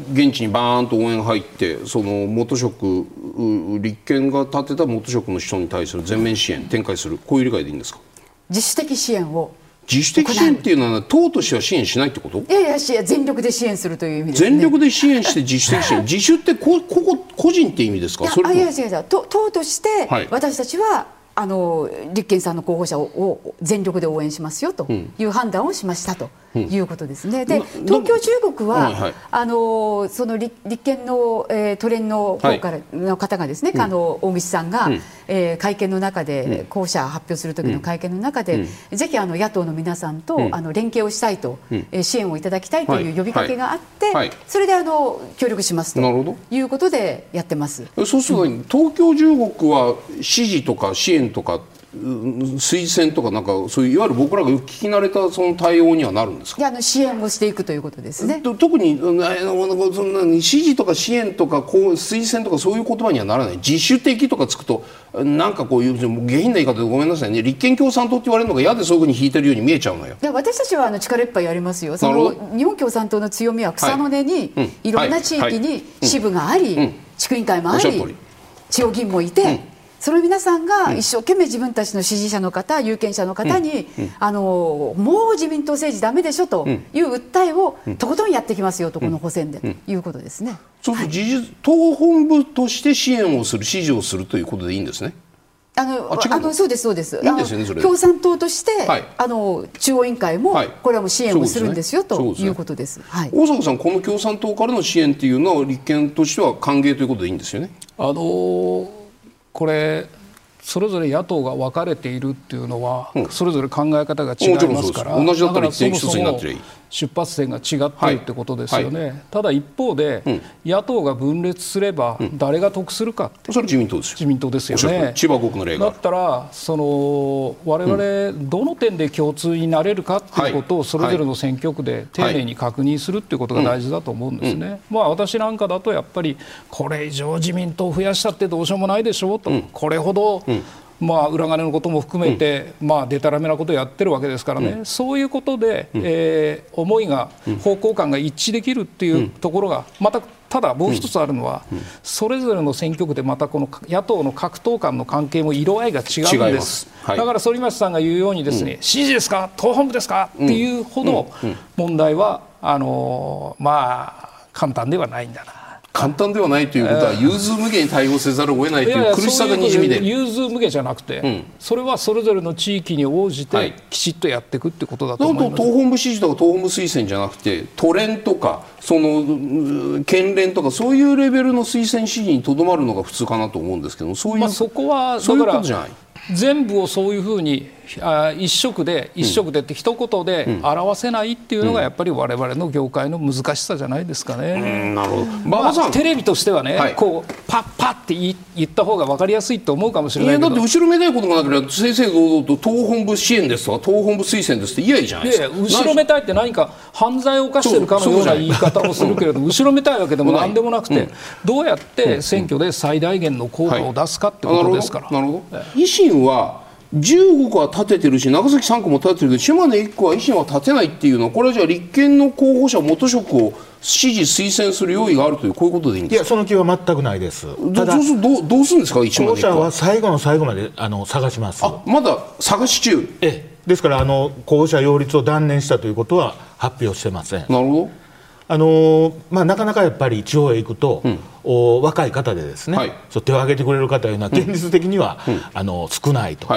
現地にバーンと応援入ってその元職立憲が立てた元職の人に対する全面支援展開する、こういう理解でいいんですか？ 自主的支援を自主的支援っていうのは党としては支援しないってこと？ いやいや、全力で支援するという意味ですね。 全力で支援して自主的支援自主ってこここ個人って意味ですか？それともいやいや違う違う、党として私たちはあの立憲さんの候補者をを全力で応援しますよという判断をしましたということですね。で、東京中国は、はいはい、あのその立憲の、えー、都連の方からの方がですね、はい、あの大口さんが、うんえー、会見の中で、うん、候補者発表する時の会見の中で、うん、ぜひあの野党の皆さんと、うん、あの連携をしたいと、うんえー、支援をいただきたいという呼びかけがあって、はいはい、それであの協力しますということでやってます。 そうすると、うん、東京中国は支持とか支援とか推薦とかなんかそういういわゆる僕らがよく聞き慣れたその対応にはなるんですか？ いや、あの支援をしていくということですね。 特にそんなに支持とか支援とかこう推薦とかそういう言葉にはならない。自主的とかつくとなんかこういう下品な言い方でごめんなさいね、立憲共産党って言われるのが嫌でそういうふうに引いてるように見えちゃうのよ。 いや、私たちはあの力いっぱいやりますよ。その日本共産党の強みは草の根に、はいうん、いろんな地域に支部があり、うん、地区委員会もあり、地方議員もいて、うんその皆さんが一生懸命自分たちの支持者の方、有権者の方に、うんうん、あのもう自民党政治ダメでしょという訴えをとことんやってきますよと、この補選で、うん、いうことですね。 そうすると事実、党本部として支援をする、支持をするということでいいんですね。 あのあのそうですそうです。 いいんですよね、それ。 共産党として、はい、あの中央委員会も、はい、これはもう支援をするんですよ、ということです。はい、 大阪さん、この共産党からの支援というのは立憲としては歓迎ということでいいんですよね。 あのー、これそれぞれ野党が分かれているっていうのは、うん、それぞれ考え方が違いますから、 同じだったら一点一つになってりゃいい。 出発点が違っているってことですよね、はいはい、ただ一方で、うん、野党が分裂すれば誰が得するかって、 うん、それ自民党ですよ。 自民党ですよね。 千葉ごくの例がだったらその我々どの点で共通になれるかっていうことをそれぞれの選挙区で丁寧に確認するっていうことが大事だと思うんですね、うんうんまあ、私なんかだとやっぱりこれ以上自民党を増やしたってどうしようもないでしょうと、うん、これほど、うんまあ、裏金のことも含めて、うんまあ、でたらめなことをやってるわけですからね、うん、そういうことで、うんえー、思いが、うん、方向感が一致できるっていうところがまたただもう一つあるのは、うんうん、それぞれの選挙区でまたこの野党の格闘間の関係も色合いが違うんです、はい、だから反町さんが言うようにですね、うん、支持ですか党本部ですかっていうほど問題はあのー、まあ簡単ではないんだな。 簡単ではないということは融通無下に対応せざるを得ないという苦しさがにじみ出る。 融通無下じゃなくて、うん、それはそれぞれの地域に応じてきちっとやっていくってことだと思います。 党本部支持とか党本部推薦じゃなくて都連とかその県連とかそういうレベルの推薦支持にとどまるのが普通かなと思うんですけど、そういう、 まあ、そこはだから全部をそういうふうにあ一色で一色でって一言で表せないっていうのがやっぱり我々の業界の難しさじゃないですかね。 うんなるほど。 まあ、テレビとしてはね、はい、こうパッパッって言った方が分かりやすいと思うかもしれないけど、 いやだって後ろめたいことがなければ正々堂々と党本部支援ですとか党本部推薦ですって言えばいいじゃないですか。いやいや後ろめたいって何か犯罪を犯してるかのような言い方をするけれど後ろめたいわけでも何でもなくて、うん、どうやって選挙で最大限の効果を出すかってことですから。 なるほど。維新はじゅうごこは立ててるし長崎さんこも立ててるけど島根いっこは維新は立てないっていうのはこれはじゃあ立憲の候補者元職を支持推薦する用意があるというこういうことでいいんですか。 いやその気は全くないです。 ただそうどうどうするんですか。 候補者は最後の最後まであの探します。 あまだ探し中。 ええですからあの候補者擁立を断念したということは発表してません。 なるほど。 あのまあ、なかなかやっぱり地方へ行くと、うん、お若い方でですね、はい、そう手を挙げてくれる方というのは現実的には、うん、あの少ないという、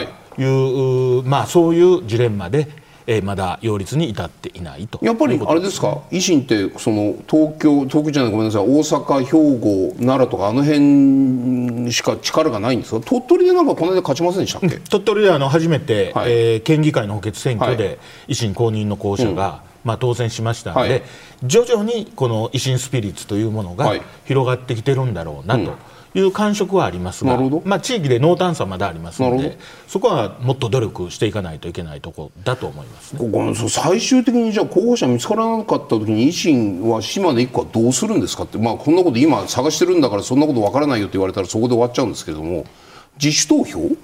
はいまあ、そういうジレンマで、えー、まだ擁立に至っていないとやっぱりあれですか。維新ってその東京東京じゃないごめんなさい大阪兵庫奈良とかあの辺しか力がないんですか。鳥取でなんかこの間勝ちませんでしたっけ。 鳥取であの初めて、はいえー、県議会の補欠選挙で、はい、維新公認の候補者が、うんまあ、当選しましたので、はい、徐々にこの維新スピリッツというものが広がってきてるんだろうなという感触はありますが、うんまあ、地域で濃淡差まだありますのでそこはもっと努力していかないといけないところだと思います、ね、 ここ最終的にじゃあ候補者見つからなかった時に維新は島根いっこはどうするんですかって、まあ、こんなこと今探してるんだからそんなことわからないよって言われたらそこで終わっちゃうんですけれども自主投票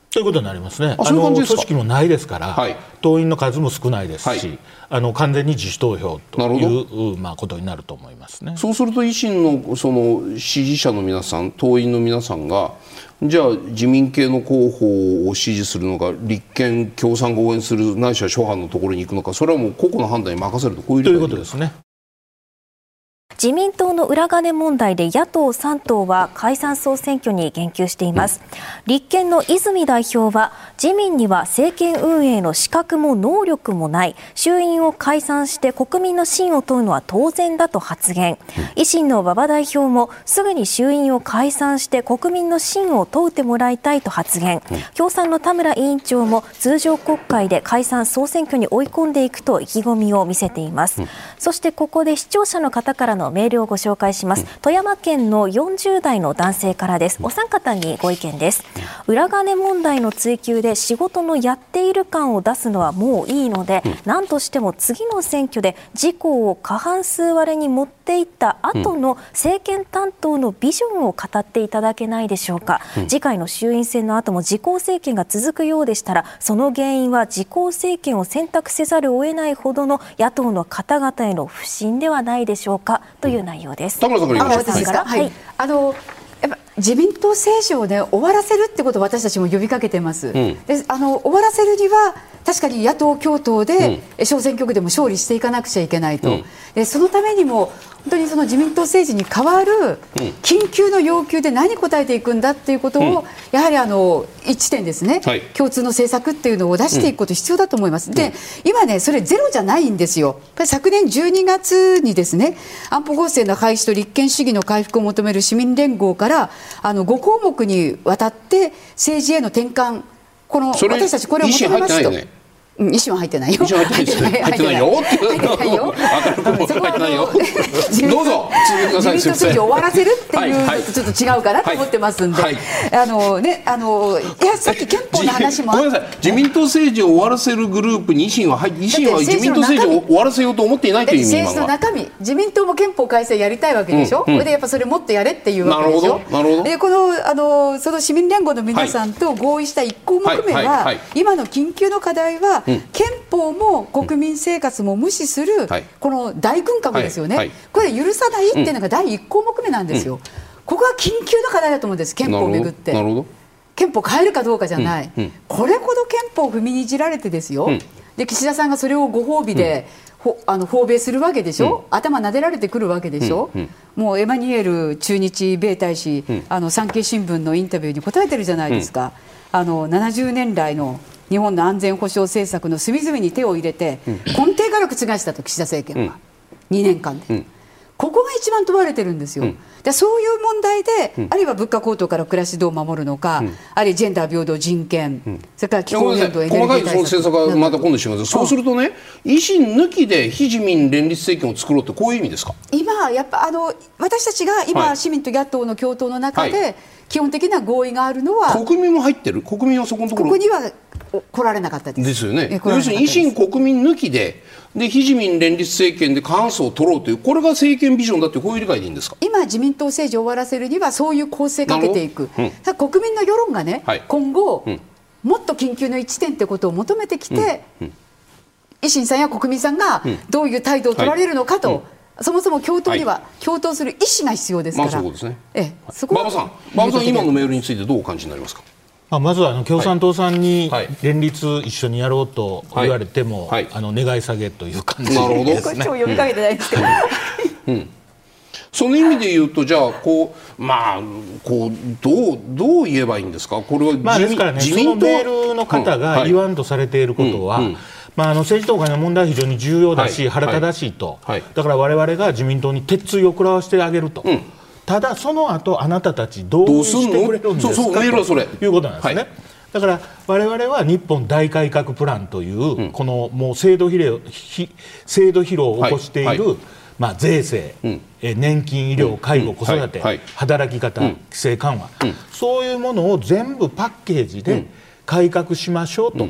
ということになりますね。 あそういう感じですか。 あの組織もないですから、はい、党員の数も少ないですし、はい、あの完全に自主投票という、まあ、ことになると思いますね。 そうすると維新のその支持者の皆さん、党員の皆さんがじゃあ自民系の候補を支持するのか、立憲共産が応援するないしは諸派のところに行くのか、それはもう個々の判断に任せると、こういうということですね。 自民党の裏金問題で野党さん党は解散総選挙に言及しています。立憲の泉代表は、自民には政権運営の資格も能力もない、衆院を解散して国民の信を問うのは当然だと発言。維新の馬場代表も、すぐに衆院を解散して国民の信を問うてもらいたいと発言。共産の田村委員長も、通常国会で解散総選挙に追い込んでいくと意気込みを見せています。そしてここで視聴者の方からのメールをご紹介します。富山県のよんじゅう代の男性からです。お三方にご意見です。裏金問題の追及で仕事のやっている感を出すのはもういいので、何としても次の選挙で自公を過半数割れに持っていった後の政権担当のビジョンを語っていただけないでしょうか。次回の衆院選の後も自公政権が続くようでしたら、その原因は自公政権を選択せざるを得ないほどの野党の方々への不信ではないでしょうか、という内容です。 田村さんから言いましょう。 はい、あのやっぱ自民党政治を、ね、終わらせるってことを私たちも呼びかけてます、うん、であの終わらせるには確かに野党共闘で、うん、小選挙区でも勝利していかなくちゃいけないと、うん、でそのためにも本当にその自民党政治に代わる緊急の要求で何答えていくんだっていうことを、うん、やはりあの一致点ですね、はい、共通の政策っていうのを出していくこと必要だと思います、うん、で今ねそれゼロじゃないんですよ。昨年じゅうにがつにですね、安保法制の廃止と立憲主義の回復を求める市民連合からあのご項目にわたって政治への転換、この私たちこれを求めますと。維新は入ってないよ。 入ってない入ってないよ。入ってないよ。入ってないよ。どうぞ続けてください。 自民党政治を終わらせるっていうのとちょっと違うかなと思ってますんで、あのねあのいやさっき憲法の話もあって、ごめんなさい。自民党政治を終わらせるグループに維新は維新は自民党政治を終わらせようと思っていないという意味が。 政治の中身、自民党も憲法改正やりたいわけでしょ。それでやっぱそれもっとやれっていうわけでしょ。 なるほど。 でこのあのその市民連合の皆さんと合意したいっ項目目は、今の緊急の課題は憲法も国民生活も無視する、はい、この大軍拡ですよね、はいはい、これ許さないっていうのがだいいっ項目目なんですよ、うん、ここは緊急の課題だと思うんです。憲法をめぐって憲法変えるかどうかじゃない、うんうん、これほど憲法を踏みにじられてですよ、うん、で岸田さんがそれをご褒美で、うん、あの訪米するわけでしょ、うん、頭撫でられてくるわけでしょ、うんうん、もうエマニュエル駐日米大使、うん、あの産経新聞のインタビューに答えてるじゃないですか、うん、あのななじゅうねん来の日本の安全保障政策の隅々に手を入れて、うん、根底から覆したと岸田政権は、うん、にねんかんで、うん、ここが一番問われてるんですよ、うん、でそういう問題で、うん、あるいは物価高騰から暮らしどう守るのか、うん、あるいはジェンダー平等人権、うん、それから気候変動エネルギー対策、 細かいその政策はまた今度します。そうするとね、維新抜きで非自民連立政権を作ろうってこういう意味ですか。 今やっぱあの私たちが今、はい、市民と野党の共闘の中で、はい、基本的な合意があるのは国民も入ってる。国民はそこのところここには来られなかったです。 ですよね。要するに維新国民抜きで、で非自民連立政権で過半数を取ろうという、これが政権ビジョンだという、こういう理解でいいんですか。 今自民党政治を終わらせるにはそういう構成かけていく、うん、国民の世論がね、はい、今後、うん、もっと緊急の一致点ということを求めてきて、うんうん、維新さんや国民さんがどういう態度を取られるのかと、はい、うん、そもそも共闘には共闘する意思が必要ですから、 まあ、そうですね。ええ、そこは馬場さん、馬場さん今のメールについてどうお感じになりますか。 まあ、まずはあの共産党さんに連立一緒にやろうと言われても、はいはい、あの願い下げという感じですね。なるほど。 こっちも呼びかけてないですけど、 うんうん、その意味で言うと、じゃあこう、まあ、こうどうどう言えばいいんですか。これは、 まあ、ですからね、そのメールの方が言わんとされていることは、うんはい、うん、まあ、あの政治とお金の問題は非常に重要だし、はい、腹立たしいと、はい、だから我々が自民党に鉄槌を食らわせてあげると、うん、ただその後あなたたちどうしてくれるんですかということなんですね、はい、だから我々は日本大改革プランという、うん、このもう制度疲労、制度疲労を起こしている、はいはい、まあ、税制、うん、え年金、医療、介護、子育て、はいはい、働き方、うん、規制緩和、うん、そういうものを全部パッケージで改革しましょうと、うん、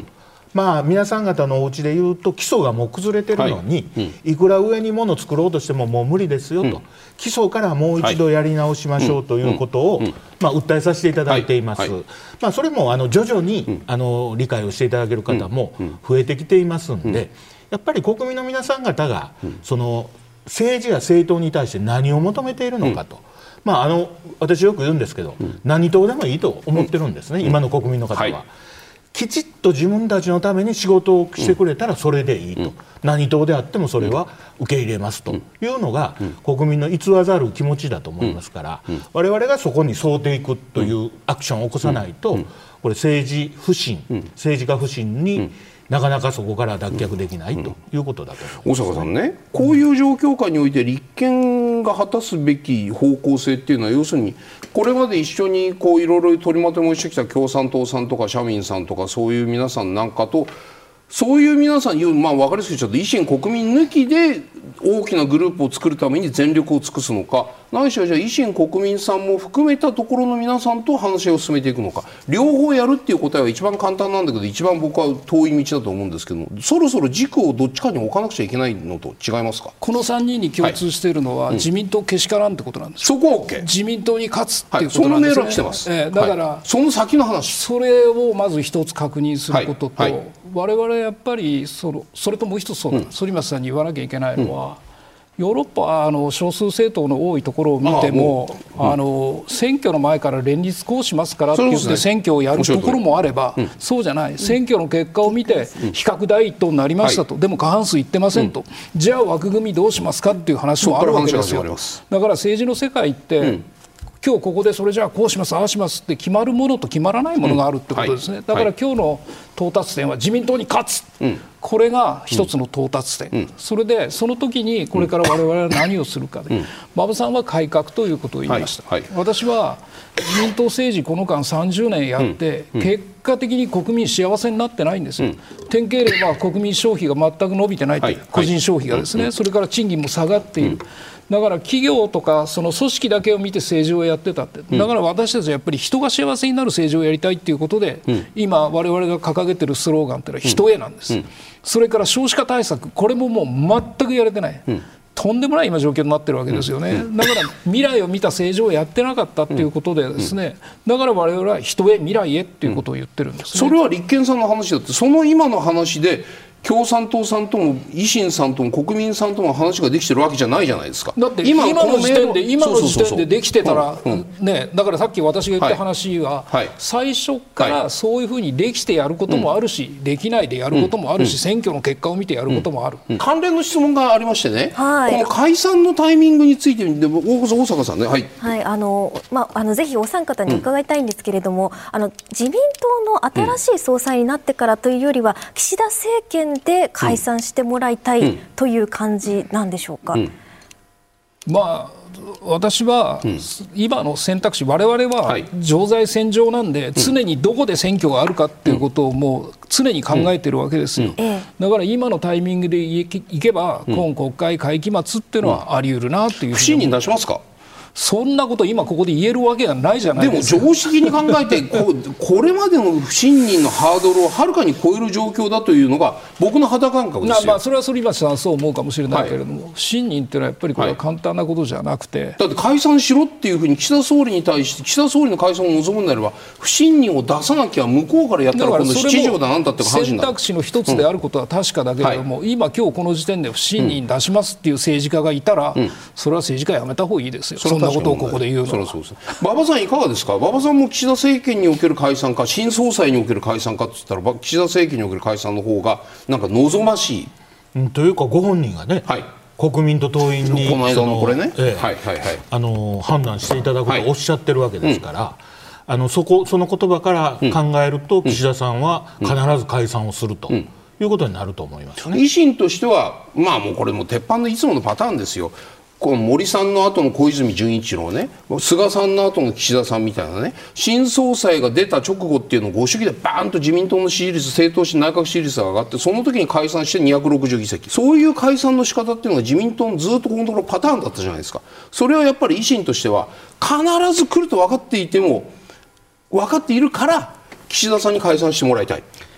まあ、皆さん方のお家でいうと基礎がもう崩れてるのに、はいうん、いくら上に物を作ろうとしてももう無理ですよと、うん、基礎からもう一度やり直しましょうということを、まあ、訴えさせていただいています、はいはいまあ、それもあの徐々に、うん、あの理解をしていただける方も増えてきていますので、うん、やっぱり国民の皆さん方が、うん、その政治や政党に対して何を求めているのかと、うんまあ、あの私よく言うんですけど、うん、何党でもいいと思ってるんですね、うん、今の国民の方は、はいきちっと自分たちのために仕事をしてくれたらそれでいいと、うん、何党であってもそれは受け入れますというのが国民の偽らざる気持ちだと思いますから、うんうん、我々がそこに沿っていくというアクションを起こさないと、これ政治不信、政治家不信になかなかそこから脱却できないということだと思います。 大坂さんね、こういう状況下において立憲が果たすべき方向性っていうのは、要するにこれまで一緒にこういろいろ取りまとめをしてきた共産党さんとか社民さんとかそういう皆さんなんかと、そういう皆さんに、まあ、分かりやすく言っちゃうと維新国民抜きで大きなグループを作るために全力を尽くすのか、ないしはじゃあ維新国民さんも含めたところの皆さんと話を進めていくのか、両方やるっていう答えは一番簡単なんだけど一番僕は遠い道だと思うんですけども、そろそろ軸をどっちかに置かなくちゃいけないのと違いますか。 このさんにんに共通しているのは、はい、自民党けしからんってことなんです。 そこは OK、 自民党に勝つっていうことなんですね、はい、 そのメールは来てます、 えー、だから、 はい、その先の話、 それをまず一つ確認することと、 はいはい、 我々やっぱりそのそれともう一つ、うん、反町さんに言わなきゃいけないのは、うん、ヨーロッパはあの少数政党の多いところを見ても、ああ、うん、あの選挙の前から連立こうしますからって言って選挙をやるところもあれば、うん、そうじゃない、選挙の結果を見て比較第一党になりましたと、はい、でも過半数いってませんと、うん、じゃあ枠組みどうしますかっていう話もあるわけですよ。だから政治の世界って、うん今日ここでそれじゃあこうしますああしますって決まるものと決まらないものがあるってことですね、うんはい、だから今日の到達点は自民党に勝つ、うん、これが一つの到達点、うん、それでその時にこれから我々は何をするかで、うん、馬場さんは改革ということを言いました、はいはい、私は自民党政治この間さんじゅうねんやって、うん、結果的に国民幸せになってないんですよ、うん、典型例は国民消費が全く伸びてないという、はい、個人消費がですね、はい、それから賃金も下がっている、うんだから企業とかその組織だけを見て政治をやってたって、だから私たちはやっぱり人が幸せになる政治をやりたいということで、うん、今我々が掲げてるスローガンというのは人へなんです、うんうん、それから少子化対策、これももう全くやれてない、うん、とんでもない今状況になってるわけですよね、うん、だから未来を見た政治をやってなかったということでですね、うん、だから我々は人へ未来へということを言ってるんです、ね、 それは立憲さんの話だって、その今の話で共産党さんとも維新さんとも国民さんとも話ができてるわけじゃないじゃないですか。 だって今の時点で今の時点でできてたらね、だからさっき私が言った話は、はいはい、最初からそういうふうにできてやることもあるし、はい、できないでやることもあるし、うん、選挙の結果を見てやることもある、 うんうん、関連の質問がありましてね、 はい、 この解散のタイミングについて大坂さんね、はいはい、あのまあ、あのぜひお三方に伺いたいんですけれども、うん、あの自民党の新しい総裁になってからというよりは、岸田政権で解散してもらいたいという感じなんでしょうか。うんうん、 まあ私は今の選択肢、我々は常在戦場なんで、常にどこで選挙があるかっていうことをもう常に考えてるわけですよ。だから今のタイミングでいけば今国会会期末っていうのはあり得るなというふうに。 不信任出しますか。 そんなこと今ここで言えるわけがないじゃないですか。 でも常識に考えて こ, これまでの不信任のハードルをはるかに超える状況だというのが僕の肌感覚ですよ。 まあ、それは反町さんはそう思うかもしれないけれども、はい、不信任っていうのはやっぱりこれは簡単なことじゃなくて、はい、 だって解散しろっていうふうに岸田総理に対して岸田総理の解散を望むんであれば不信任を出さなきゃ向こうからやったら今度七条だなんだって話になる。 選択肢の一つであることは確かだけれども、うん、今今日この時点で不信任出しますっていう政治家がいたら、うん、それは政治家やめた方がいいですよ。そんなことをここで言う。 それはそうです。馬場さんいかがですか。馬場さんも岸田政権における解散か新総裁における解散かって言ったら岸田政権における解散の方がなんか望ましい、 うん、というかご本人がね、はい、国民と党員にこの間のこれね、 ええはいはいはい、あの判断していただくとおっしゃってるわけですから、はいうん、あの そ, こその言葉から考えると、うん、岸田さんは必ず解散をすると、うんうんいうことになると思いますね。 維新としては、まあもうこれも鉄板のいつものパターンですよ。この森さんの後の小泉純一郎ね、菅さんの後の岸田さんみたいなね、新総裁が出た直後っていうのをご主義でバーンと自民党の支持率、政党支持内閣支持率が上がって、その時に解散してにひゃくろくじゅうぎせき、そういう解散の仕方っていうのが自民党のずっとこのところパターンだったじゃないですか。それはやっぱり維新としては必ず来ると分かっていても分かっているから岸田さんに解散してもらいたい。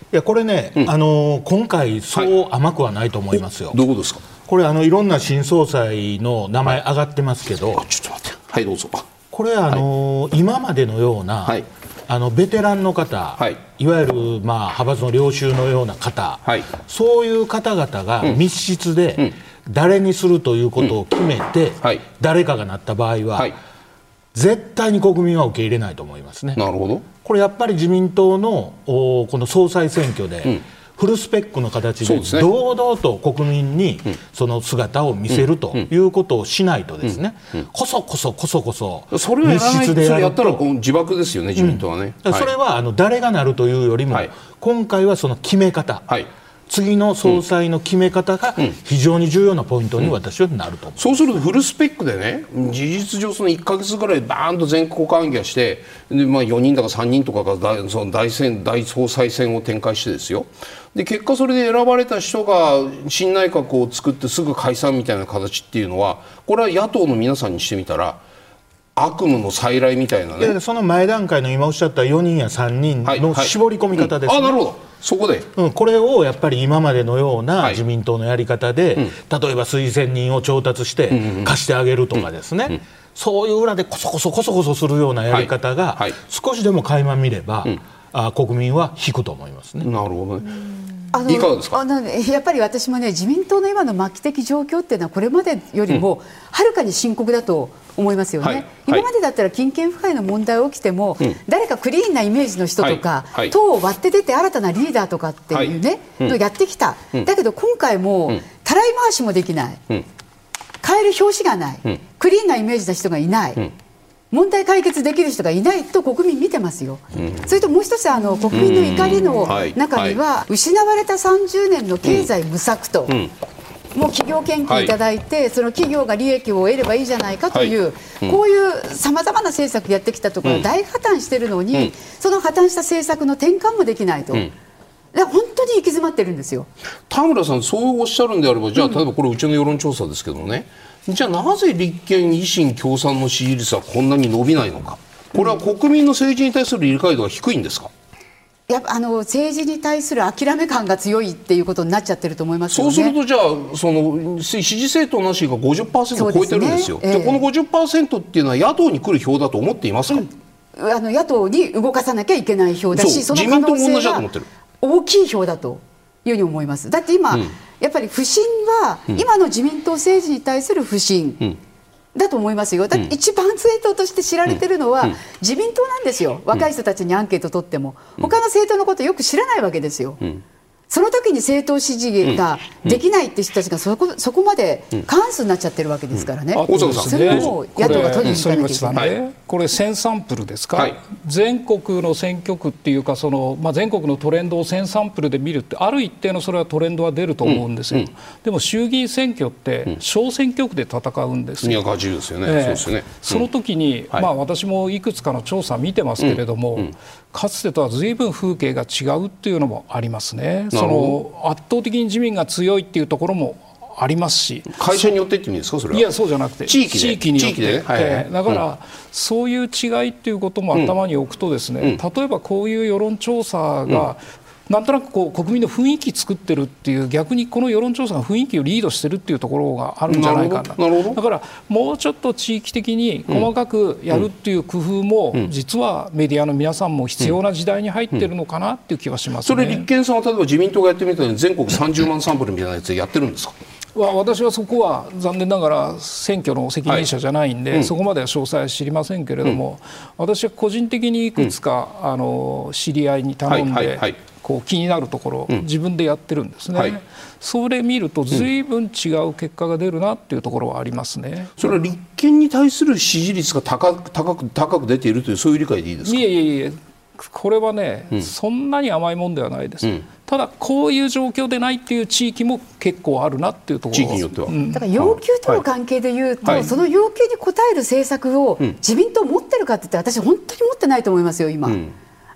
やこれね、うん、あの今回そう甘くはないと思いますよ。 はい、どういうことですか。 これあのいろんな新総裁の名前上がってますけど、 はい、ちょっと待って、はいどうぞ。 これあの、はい、今までのような、はい、あのベテランの方、はい、いわゆる、まあ、派閥の領袖のような方、はい、そういう方々が密室で、うんうん、誰にするということを決めて、うんはい、誰かがなった場合は、はい、絶対に国民は受け入れないと思いますね。 なるほど。 これやっぱり自民党のこの総裁選挙で、うん、フルスペックの形で堂々と国民にその姿を見せるということをしないとですね、こそこそこそこそ密室でやると、 それやったら自爆ですよね、自民党はね。 うん、それはあの誰がなるというよりも、はい、今回はその決め方、はい、次の総裁の決め方が非常に重要なポイントに私はなると思う、うん、 そうするとフルスペックでね、事実上そのいっかげつぐらいバーンと全国関係してで、まあ、よにんだかさんにんとかが 大, その 大, 選大総裁選を展開してですよ、で結果それで選ばれた人が新内閣を作ってすぐ解散みたいな形っていうのは、これは野党の皆さんにしてみたら悪夢の再来みたいなね。 その前段階の今おっしゃったよにんやさんにんの絞り込み方ですね、 はいはい、うん、あ、なるほど、そこで、 うん、これをやっぱり今までのような自民党のやり方で、はい、うん、例えば推薦人を調達して貸してあげるとかですね、うんうんうん、そういう裏でこそこそこそこそするようなやり方が、はいはい、少しでも垣間見れば、うん、あ国民は引くと思いますね。 なるほどね。 あのいかがですか。あのやっぱり私もね、自民党の今の末期的状況っていうのはこれまでよりもはるかに深刻だと思いますよね、はいはい、今までだったら金権腐敗の問題が起きても、うん、誰かクリーンなイメージの人とか、はいはい、党を割って出て新たなリーダーとかっていうね、はい、うん、やってきた、うん、だけど今回も、うん、たらい回しもできない、うん、変える表紙がない、うん、クリーンなイメージの人がいない、うん、問題解決できる人がいないと国民見てますよ、うん、それともう一つ、あの国民の怒りの中には、失われたさんじゅうねんの経済無策と、うんうん、もう企業研究いただいて、はい、その企業が利益を得ればいいじゃないかという、はい、うん、こういうさまざまな政策やってきたところ、うん、大破綻しているのに、うん、その破綻した政策の転換もできないと、うん、だから本当に行き詰まってるんですよ。 田村さん、そうおっしゃるんであれば、じゃあ例えばこれうちの世論調査ですけどね、うん、じゃあなぜ立憲維新共産の支持率はこんなに伸びないのか、これは国民の政治に対する理解度が低いんですか。 やっぱあの政治に対する諦め感が強いっていうことになっちゃってると思いますよね。 そうすると、じゃあその支持政党なしが ごじゅっパーセント を超えてるんですよ。で、ね、えー、この ごじゅっパーセント っていうのは野党に来る票だと思っていますか。 うん、あの野党に動かさなきゃいけない票だし、その可能性が大きい票だというふうに思います。だって今、うん、やっぱり不信は、うん、今の自民党政治に対する不信、うん、だと思いますよ。だって一番政党として知られてるのは自民党なんですよ。若い人たちにアンケート取っても他の政党のことよく知らないわけですよ。その時に政党支持ができないって人たちがそこ、そこまで過半数になっちゃってるわけですからね。 うん、 それを野党が取りに行かなきゃいけない。 これ、これせんサンプルですか、はい、全国の選挙区っていうか、その、まあ、全国のトレンドをせんサンプルで見るって、ある一定のそれはトレンドは出ると思うんですよ、うんうん、でも衆議院選挙って小選挙区で戦うんですよ。 にひゃくはちじゅうですよね、えー、そうですよね、うん、 その時に、まあ、私もいくつかの調査見てますけれども、うんうん、かつてとは随分風景が違うっていうのもありますね。その圧倒的に自民が強いっていうところもありますし、 会社によってって意味ですか。それは。 いや、そうじゃなくて地域で、 地域によって、 ね、はいはい、 だから、うん、そういう違いっていうことも頭に置くとですね、うん、例えばこういう世論調査が、うん、なんとなくこう国民の雰囲気作ってるっていう、逆にこの世論調査が雰囲気をリードしてるっていうところがあるんじゃないかな。 なるほど。 だからもうちょっと地域的に細かくやるっていう工夫も、うん、実はメディアの皆さんも必要な時代に入ってるのかなっていう気はしますね。 それ立憲さんは例えば自民党がやってみたように全国さんじゅうまんサンプルみたいなやつでやってるんですか。 私はそこは残念ながら選挙の責任者じゃないんで、はい、うん、そこまでは詳細は知りませんけれども、うん、私は個人的にいくつか、うん、あの知り合いに頼んで、はいはいはい、こう気になるところ、うん、自分でやってるんですね、はい、それ見ると随分違う結果が出るなっていうところはありますね。 それは立憲に対する支持率が高く、高く、高く出ているという、そういう理解でいいですか。 いえいえいえ、これはね、うん、そんなに甘いもんではないです、うん、ただこういう状況でないっていう地域も結構あるなっていうところ、 地域によっては、うん、 だから要求との関係でいうと、はい、その要求に応える政策を自民党持ってるかって言って、私本当に持ってないと思いますよ今、うん、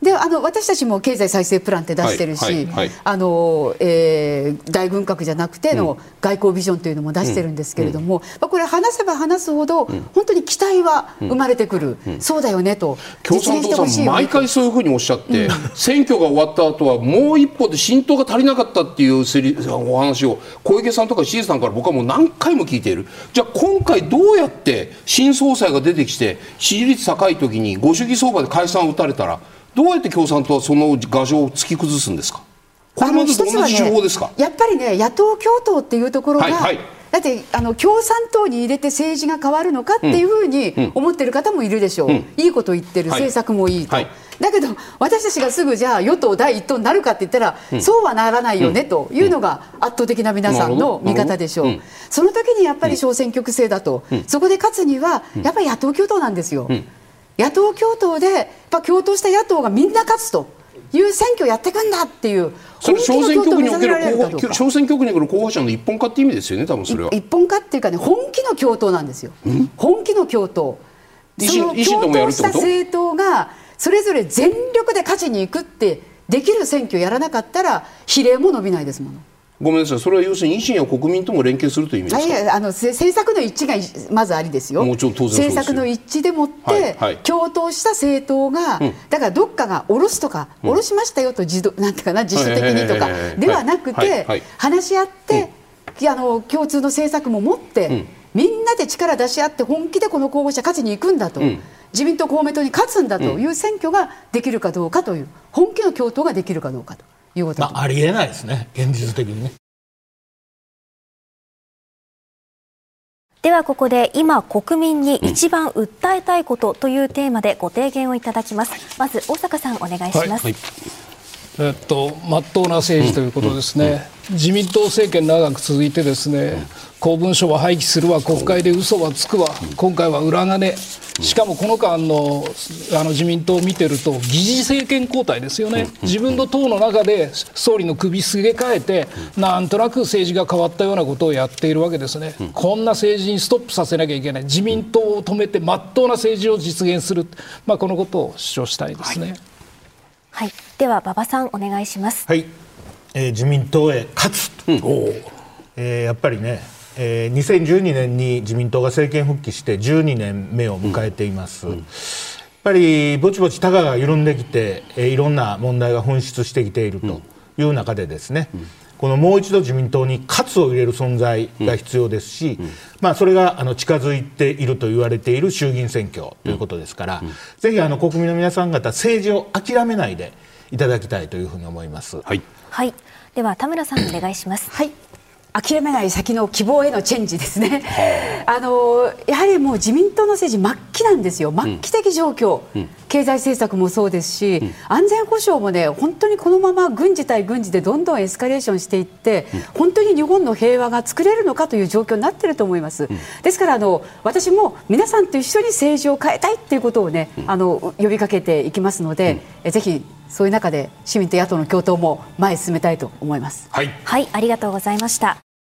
であの私たちも経済再生プランって出してるし、はいはいはい、あのえー、大軍拡じゃなくての外交ビジョンというのも出してるんですけれども、うんうん、まあ、これ話せば話すほど、うん、本当に期待は生まれてくる、うんうん、そうだよねと、 共産党さん毎回そういうふうにおっしゃって、うん、選挙が終わった後はもう一歩で浸透が足りなかったっていうお話を小池さんとか石井さんから僕はもう何回も聞いている。じゃあ今回どうやって新総裁が出てきて支持率高い時にご主義相場で解散を打たれたらどうやって共産党はその牙城を突き崩すんですか。これまでと同じ手法ですか。 ね、やっぱりね野党共闘っていうところが、はいはい、だってあの共産党に入れて政治が変わるのかっていうふうに思ってる方もいるでしょう、うん、いいこと言ってる、政策もいいと、はいはい、だけど私たちがすぐじゃあ与党第一党になるかって言ったら、うん、そうはならないよねというのが圧倒的な皆さんの見方でしょう、うん、その時にやっぱり小選挙区制だと、うん、そこで勝つにはやっぱり野党共闘なんですよ、うん、野党共闘でやっぱ共闘した野党がみんな勝つという選挙をやっていくんだっていうそれ小選挙区における小選挙区における候補者の一本化って意味ですよね。多分それは一本化っていうかね本気の共闘なんですよ、うん、本気の共闘。その共闘した政党がそれぞれ全力で勝ちに行くってできる選挙やらなかったら比例も伸びないですもの。 ごめんなさい、それは要するに維新や国民とも連携するという意味ですか。 いやあの政策の一致がまずありですよ。 もちろん当然そうですよ。 政策の一致でもって、はいはい、共闘した政党が、うん、だからどっかが下ろすとか、うん、下ろしましたよと自動なんていうかな自主的にとかではなくて、はいはいはい、話し合って、うん、あの共通の政策も持って、うん、みんなで力出し合って本気でこの候補者勝ちに行くんだと、うん、自民党公明党に勝つんだという選挙ができるかどうかという本気の共闘ができるかどうかということだと、 まあ、ありえないですね現実的にね。 ではここで今国民に一番訴えたいことというテーマでご提言をいただきます。まず大阪さんお願いします。はいはい、 えっと真っ当な政治ということですね、うんうん、自民党政権長く続いてですね、うん、公文書は廃棄するわ国会で嘘はつくわ、うん、今回は裏金、しかもこの間の、あの自民党を見てると議事政権交代ですよね。自分の党の中で総理の首すげ替えてなんとなく政治が変わったようなことをやっているわけですね。こんな政治にストップさせなきゃいけない、自民党を止めて真っ当な政治を実現する、まあ、このことを主張したいですね。 はいはい、では馬場さんお願いします。 はい、えー、自民党へ勝つ、うん、えー、やっぱりねえー、にせんじゅうにねんに自民党が政権復帰してじゅうにねんめを迎えています、うんうん、やっぱりぼちぼちタガが緩んできて、えー、いろんな問題が噴出してきているという中でですね、うん、このもう一度自民党に喝を入れる存在が必要ですし、うん、まあ、それがあの近づいていると言われている衆議院選挙ということですから、うんうん、ぜひあの国民の皆さん方政治を諦めないでいただきたいというふうに思います。 はい、はい、では田村さんお願いします。 はい、諦めない先の希望へのチェンジですね。あのやはりもう自民党の政治末期なんですよ。末期的状況、うん、経済政策もそうですし、うん、安全保障もね本当にこのまま軍事対軍事でどんどんエスカレーションしていって、うん、本当に日本の平和が作れるのかという状況になっていると思います、うん、ですからあの私も皆さんと一緒に政治を変えたいということをね、うん、あの呼びかけていきますので、うん、えぜひそういう中で市民と野党の共闘も前へ進めたいと思います。 はい、はい、ありがとうございました。